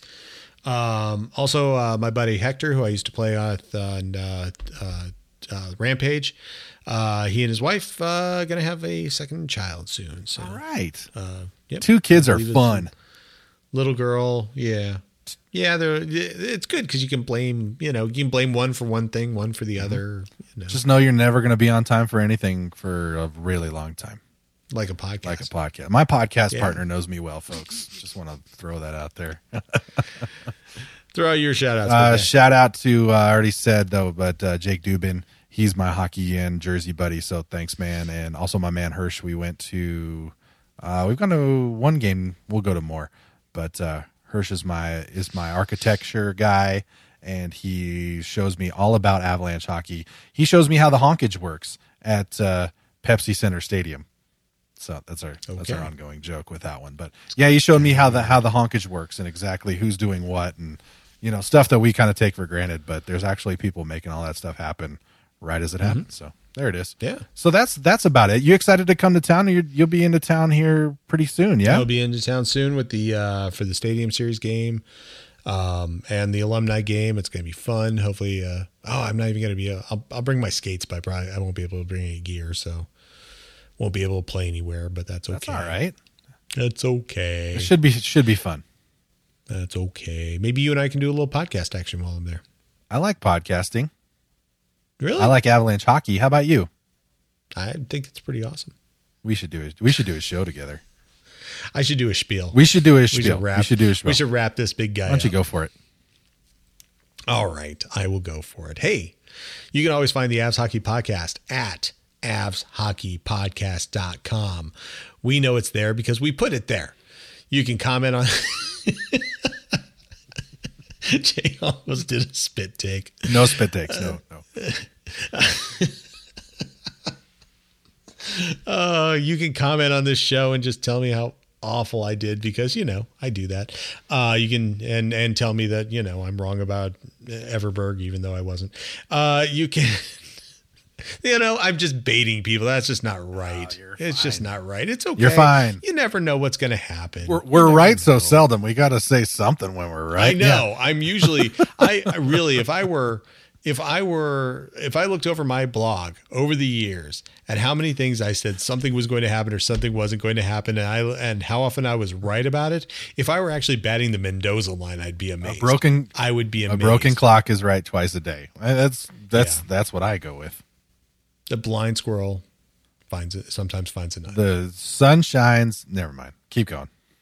Um, also, uh, my buddy Hector, who I used to play with on uh, uh, uh, Rampage, uh, he and his wife uh, going to have a second child soon. So, All right, uh, yep. two kids I are believe it's fun. Little girl, yeah, yeah. They're it's good because you can blame you know you can blame one for one thing, one for the other. You know, Just know you're never going to be on time for anything for a really long time, like a podcast. like a podcast. My podcast Yeah. partner knows me well, folks. Just want to throw that out there. Throw out your shout outs. Uh, shout out to uh, I already said though, but uh, Jake Dubin. He's my hockey and Jersey buddy, so thanks, man. And also my man Hirsch. We went to, uh, we've gone to one game. We'll go to more, but uh, Hirsch is my is my architecture guy, and he shows me all about Avalanche hockey. He shows me how the honkage works at uh, Pepsi Center Stadium. So that's our that's our Okay. ongoing joke with that one. But yeah, he showed me how the how the honkage works and exactly who's doing what, and you know stuff that we kind of take for granted. But there's actually people making all that stuff happen right as it happens. So there it is. Yeah. So that's that's about it. You excited to come to town? Or you're, you'll be into town here pretty soon. Yeah. I'll be into town soon with the uh, for the Stadium Series game um, and the alumni game. It's going to be fun. Hopefully, uh, oh, I'm not even going to be. Uh, I'll, I'll bring my skates, but I probably I won't be able to bring any gear, so won't be able to play anywhere. But that's okay. That's all right. That's okay. It should be should be fun. That's okay. Maybe you and I can do a little podcast action while I'm there. I like podcasting. Really? I like Avalanche hockey. How about you? I think it's pretty awesome. We should do it. We should do a show together. I should do a spiel. We should do a We spiel. should wrap. We should do a spiel. We should wrap this big guy. Why don't you up. go for it? All right, I will go for it. Hey, you can always find the Avs Hockey Podcast at avs hockey podcast dot com. We know it's there because we put it there. You can comment on Jay almost did a spit take. No spit takes. No, no. Uh, you can comment on this show and just tell me how awful I did because, you know, I do that. Uh, you can and and tell me that, you know, I'm wrong about Everberg, even though I wasn't. Uh, you can, you know, I'm just baiting people. That's just not right. you're It's just not right. It's okay. You're fine. You never know what's going to happen. We're, You we're never right so know. seldom. We got to say something when we're right. I know. I'm usually, I, I really, if I were, if I were, if I looked over my blog over the years at how many things I said something was going to happen or something wasn't going to happen, and I, and how often I was right about it, if I were actually batting the Mendoza line, I'd be amazed. A broken, I would be a amazed. broken clock is right twice a day. Uh, That's that's Yeah. that's what I go with. The blind squirrel finds it, sometimes finds a nut. The sun shines. Never mind. Keep going.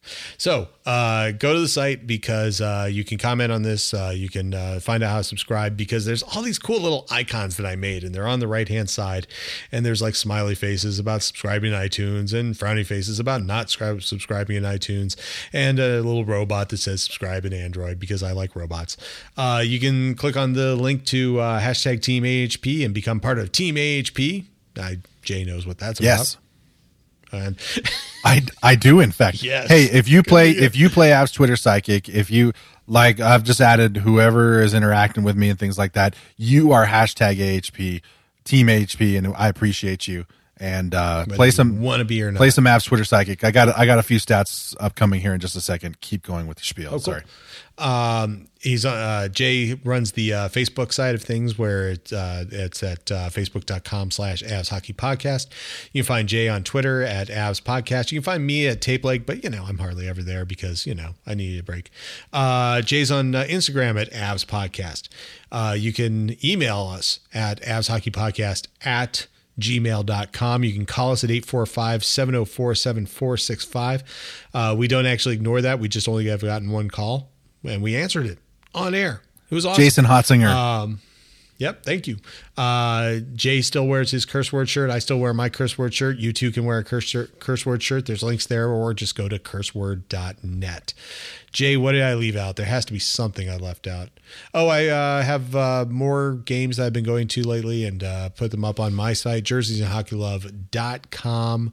So uh, go to the site because uh, you can comment on this. Uh, you can uh, find out how to subscribe because there's all these cool little icons that I made and they're on the right hand side. And there's like smiley faces about subscribing to iTunes and frowny faces about not subscribe, subscribing in iTunes and a little robot that says subscribe in Android because I like robots. Uh, you can click on the link to uh, hashtag Team A H P and become part of Team A H P. I, Jay knows what that's Yes. about. And I, I do, in fact. Yes. Hey, if you play if you play Avs Twitter Psychic, if you like, I've just added whoever is interacting with me and things like that. You are hashtag A H P, Team H P, and I appreciate you. And uh, play some want to be or not. play some Avs Twitter Psychic. I got I got a few stats upcoming here in just a second. Keep going with the spiel. Oh, cool. Sorry. Um, he's uh, Jay runs the uh, Facebook side of things where it's uh, it's at uh, facebook.com slash Avs Hockey Podcast. You can find Jay on Twitter at Avs Podcast. You can find me at Tape Leg, but you know I'm hardly ever there because you know I need a break. Uh, Jay's on uh, Instagram at Avs Podcast. Uh, you can email us at Avs Hockey Podcast at gmail dot com. You can call us at eight four five, seven oh four, seven four six five. Uh, we don't actually ignore that. We just only have gotten one call and we answered it on air. It was awesome. Jason Hotzinger. Um, yep. Thank you. Uh, Jay still wears his curse word shirt. I still wear my curse word shirt. You too can wear a curse, shirt, curse word shirt. There's links there or just go to curse word dot net. Jay, what did I leave out? There has to be something I left out. Oh, I uh, have uh, more games that I've been going to lately and uh, put them up on my site, jerseys and hockey love dot com.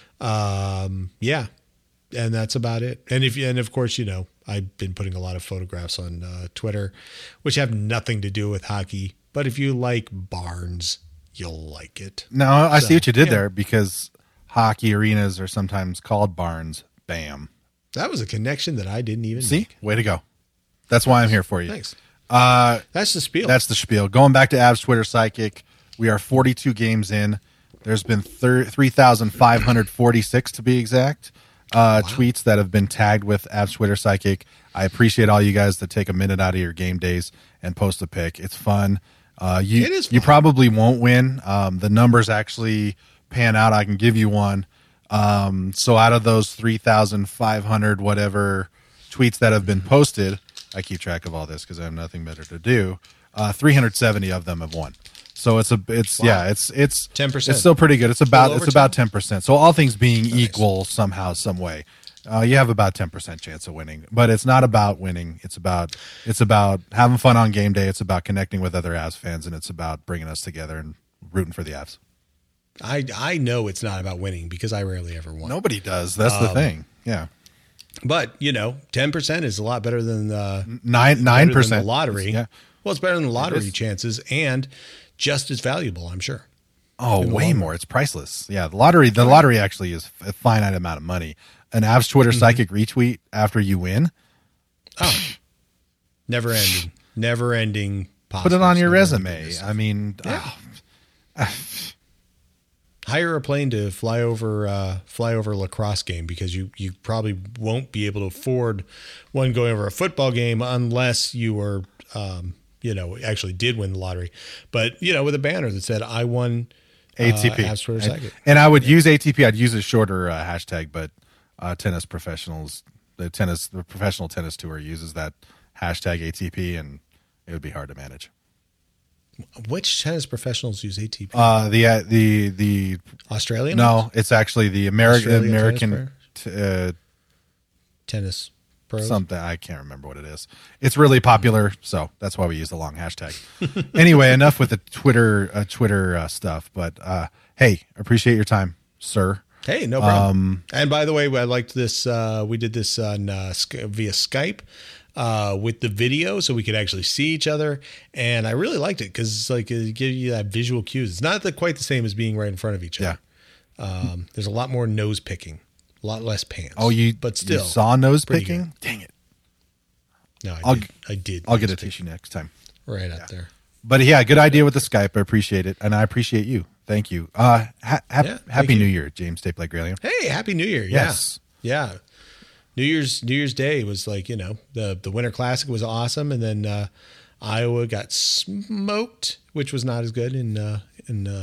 Um, yeah, and that's about it. And if and of course, you know, I've been putting a lot of photographs on uh, Twitter, which have nothing to do with hockey. But if you like Barnes, you'll like it. No, I So, see what you did yeah. there because hockey arenas are sometimes called barns. Bam. That was a connection that I didn't even See? make. Way to go. That's why I'm here for you. Thanks. Uh, That's the spiel. That's the spiel. Going back to Avs Twitter Psychic, we are forty-two games in. There's been three thousand five hundred forty-six to be exact uh, wow. tweets that have been tagged with Avs Twitter Psychic. I appreciate all you guys that take a minute out of your game days and post a pic. It's fun. Uh, you, it is fun. You probably won't win. Um, the numbers actually pan out. I can give you one. Um, so out of those three thousand five hundred whatever tweets that have been posted, I keep track of all this because I have nothing better to do. Uh, three hundred seventy of them have won. So it's a, it's, wow. yeah, it's, it's ten percent. It's still pretty good. It's about, it's about ten percent. percent. So all things being nice. equal somehow, some way, uh, you have about ten percent chance of winning, but it's not about winning. It's about, it's about having fun on game day. It's about connecting with other Avs fans, and it's about bringing us together and rooting for the Avs. I, I know it's not about winning because I rarely ever win. Nobody does. That's Um, the thing. Yeah. But, you know, ten percent is a lot better than uh, Nine, nine percent. the lottery. Yeah. Well, it's better than the lottery is. chances and just as valuable, I'm sure. Oh, In the way long more. It's priceless. Yeah. The lottery, the lottery actually is a finite amount of money. An Avs Twitter Mm-hmm. Psychic retweet after you win. Oh, never ending, never ending. Put it on your Never ending resume. business. I mean, Yeah. ah, Hire a plane to fly over, uh, fly over a lacrosse game because you, you probably won't be able to afford one going over a football game unless you were, um, you know, actually did win the lottery. But, you know, with a banner that said, I won A T P. Uh, Avs Twitter Psychic. And I would use A T P. I'd use a shorter uh, hashtag, but uh, tennis professionals, the tennis, the professional tennis tour uses that hashtag A T P, and it would be hard to manage. Which tennis professionals use A T P? Uh, the uh, the the Australian? no, it's actually the American Australian American t- uh, tennis pros. something. I can't remember what it is. It's really popular, so that's why we use the long hashtag. Anyway, enough with the Twitter uh, Twitter uh, stuff. But uh, hey, appreciate your time, sir. Hey, no problem. Um, and by the way, I liked this. Uh, we did this on uh, Sky- via Skype uh, with the video, so we could actually see each other. And I really liked it because like it gives you that visual cues. It's not the, quite the same as being right in front of each other. Yeah. Um, there's a lot more nose picking, a lot less pants. Oh, you but still you saw nose pretty picking? good. Dang it! No, I I'll- did. I did. I'll get nose a tissue next time. picking. right up there. But yeah, good idea with the Skype. I appreciate it, and I appreciate you. Thank you. Uh, ha- ha- Yeah, thank happy you. New Year, James Tape like Graylian. Hey, happy New Year! Yeah. Yes. Yeah. New Year's New Year's Day was like, you know, the the Winter Classic was awesome, and then uh, Iowa got smoked, which was not as good in uh, in uh,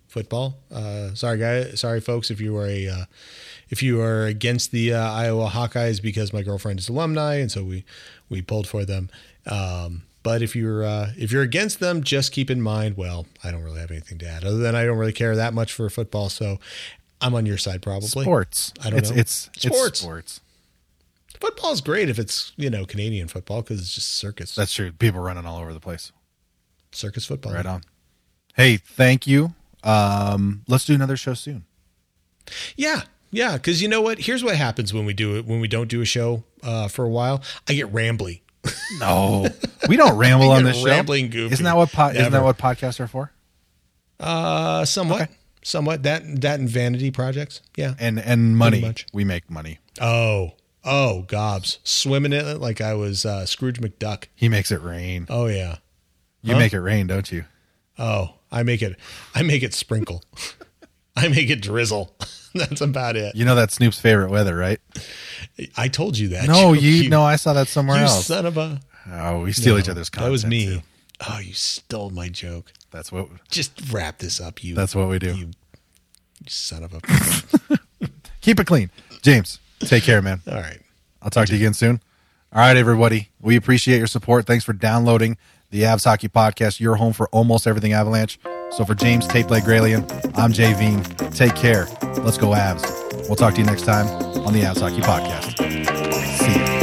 football. Uh, sorry, guys. Sorry, folks, if you are a uh, if you are against the uh, Iowa Hawkeyes, because my girlfriend is alumni, and so we we pulled for them. Um, but if you're uh, if you're against them, just keep in mind. Well, I don't really have anything to add other than I don't really care that much for football, so I'm on your side probably. Sports. I don't it's, know. It's Sports. It's sports. Football is great if it's, you know, Canadian football, because it's just circus. That's true. People running all over the place. Circus football. Right on. Hey, thank you. Um, let's do another show soon. Yeah, yeah. Because you know what? Here's what happens when we do it. When we don't do a show uh, for a while, I get rambly. No, we don't ramble on this show. Rambling goofy. Isn't that what po- isn't that Never. what podcasts are for? Uh, somewhat, Okay. somewhat. That that and vanity projects. Yeah. And and money. much. We make money. Oh, oh, gobs, swimming in it like I was uh, Scrooge McDuck. He makes it rain. Oh yeah. You Huh? make it rain, don't you? Oh, I make it. I make it sprinkle. I make it drizzle. That's about it. You know that's Snoop's favorite weather, right? I told you that. No, joke. you, no, I saw that somewhere you else. son of a. Oh, we steal No, each other's content. That was me. too. Oh, you stole my joke. That's what Just wrap this up, you. that's what we do. You, you son of a. Keep it clean. James, take care, man. All right. I'll talk to you again soon. All right, everybody. We appreciate your support. Thanks for downloading the Avs Hockey Podcast, your home for almost everything Avalanche. So for James Tape Leg Graylian, I'm Jay Veen. Take care. Let's go Avs. We'll talk to you next time on the Avs Hockey Podcast. See ya.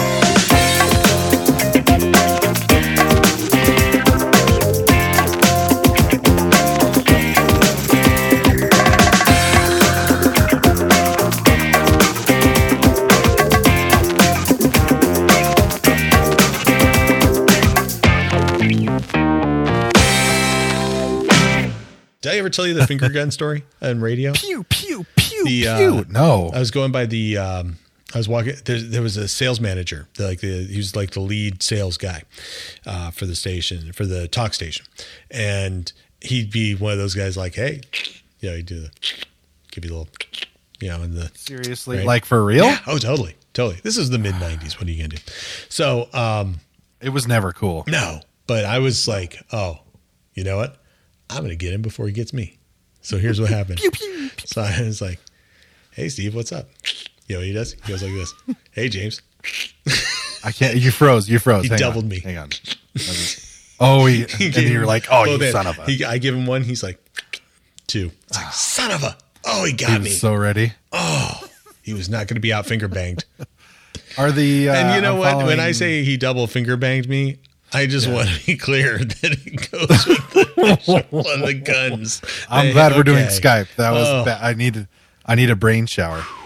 Did I ever tell you the finger gun story on radio? Pew, pew, pew, The, uh, pew. No. I was going by the. Um, I was walking. There, there was a sales manager. the- Like the, he was like the lead sales guy uh, for the station, for the talk station, and he'd be one of those guys like, "Hey, you know, he'd do the, give you a little, you know, in the Seriously? right? Like for real? Yeah. Oh, totally, totally. This is the mid nineties. What are you gonna do? So, um, It was never cool. no, but I was like, oh, you know what? I'm going to get him before he gets me. So here's what happened. Pew, pew, pew. So I was like, hey, Steve, what's up? You know what he does? He goes like this. Hey, James. I can't. You froze. You froze. He Hang doubled on. me. Hang on. Oh, he, He and gave you're him- like, oh, you then son of a. He, I give him one. He's like, two. It's like, son of a. Oh, he He got was me. so ready. He was not going to be out finger banged. Are the uh, And you know I'm what? When I following- say he double finger banged me, I just want to be clear that it goes with the, one of the guns. I'm Hey, glad we're doing okay. Skype. That was Oh. bad. I needed I need a brain shower.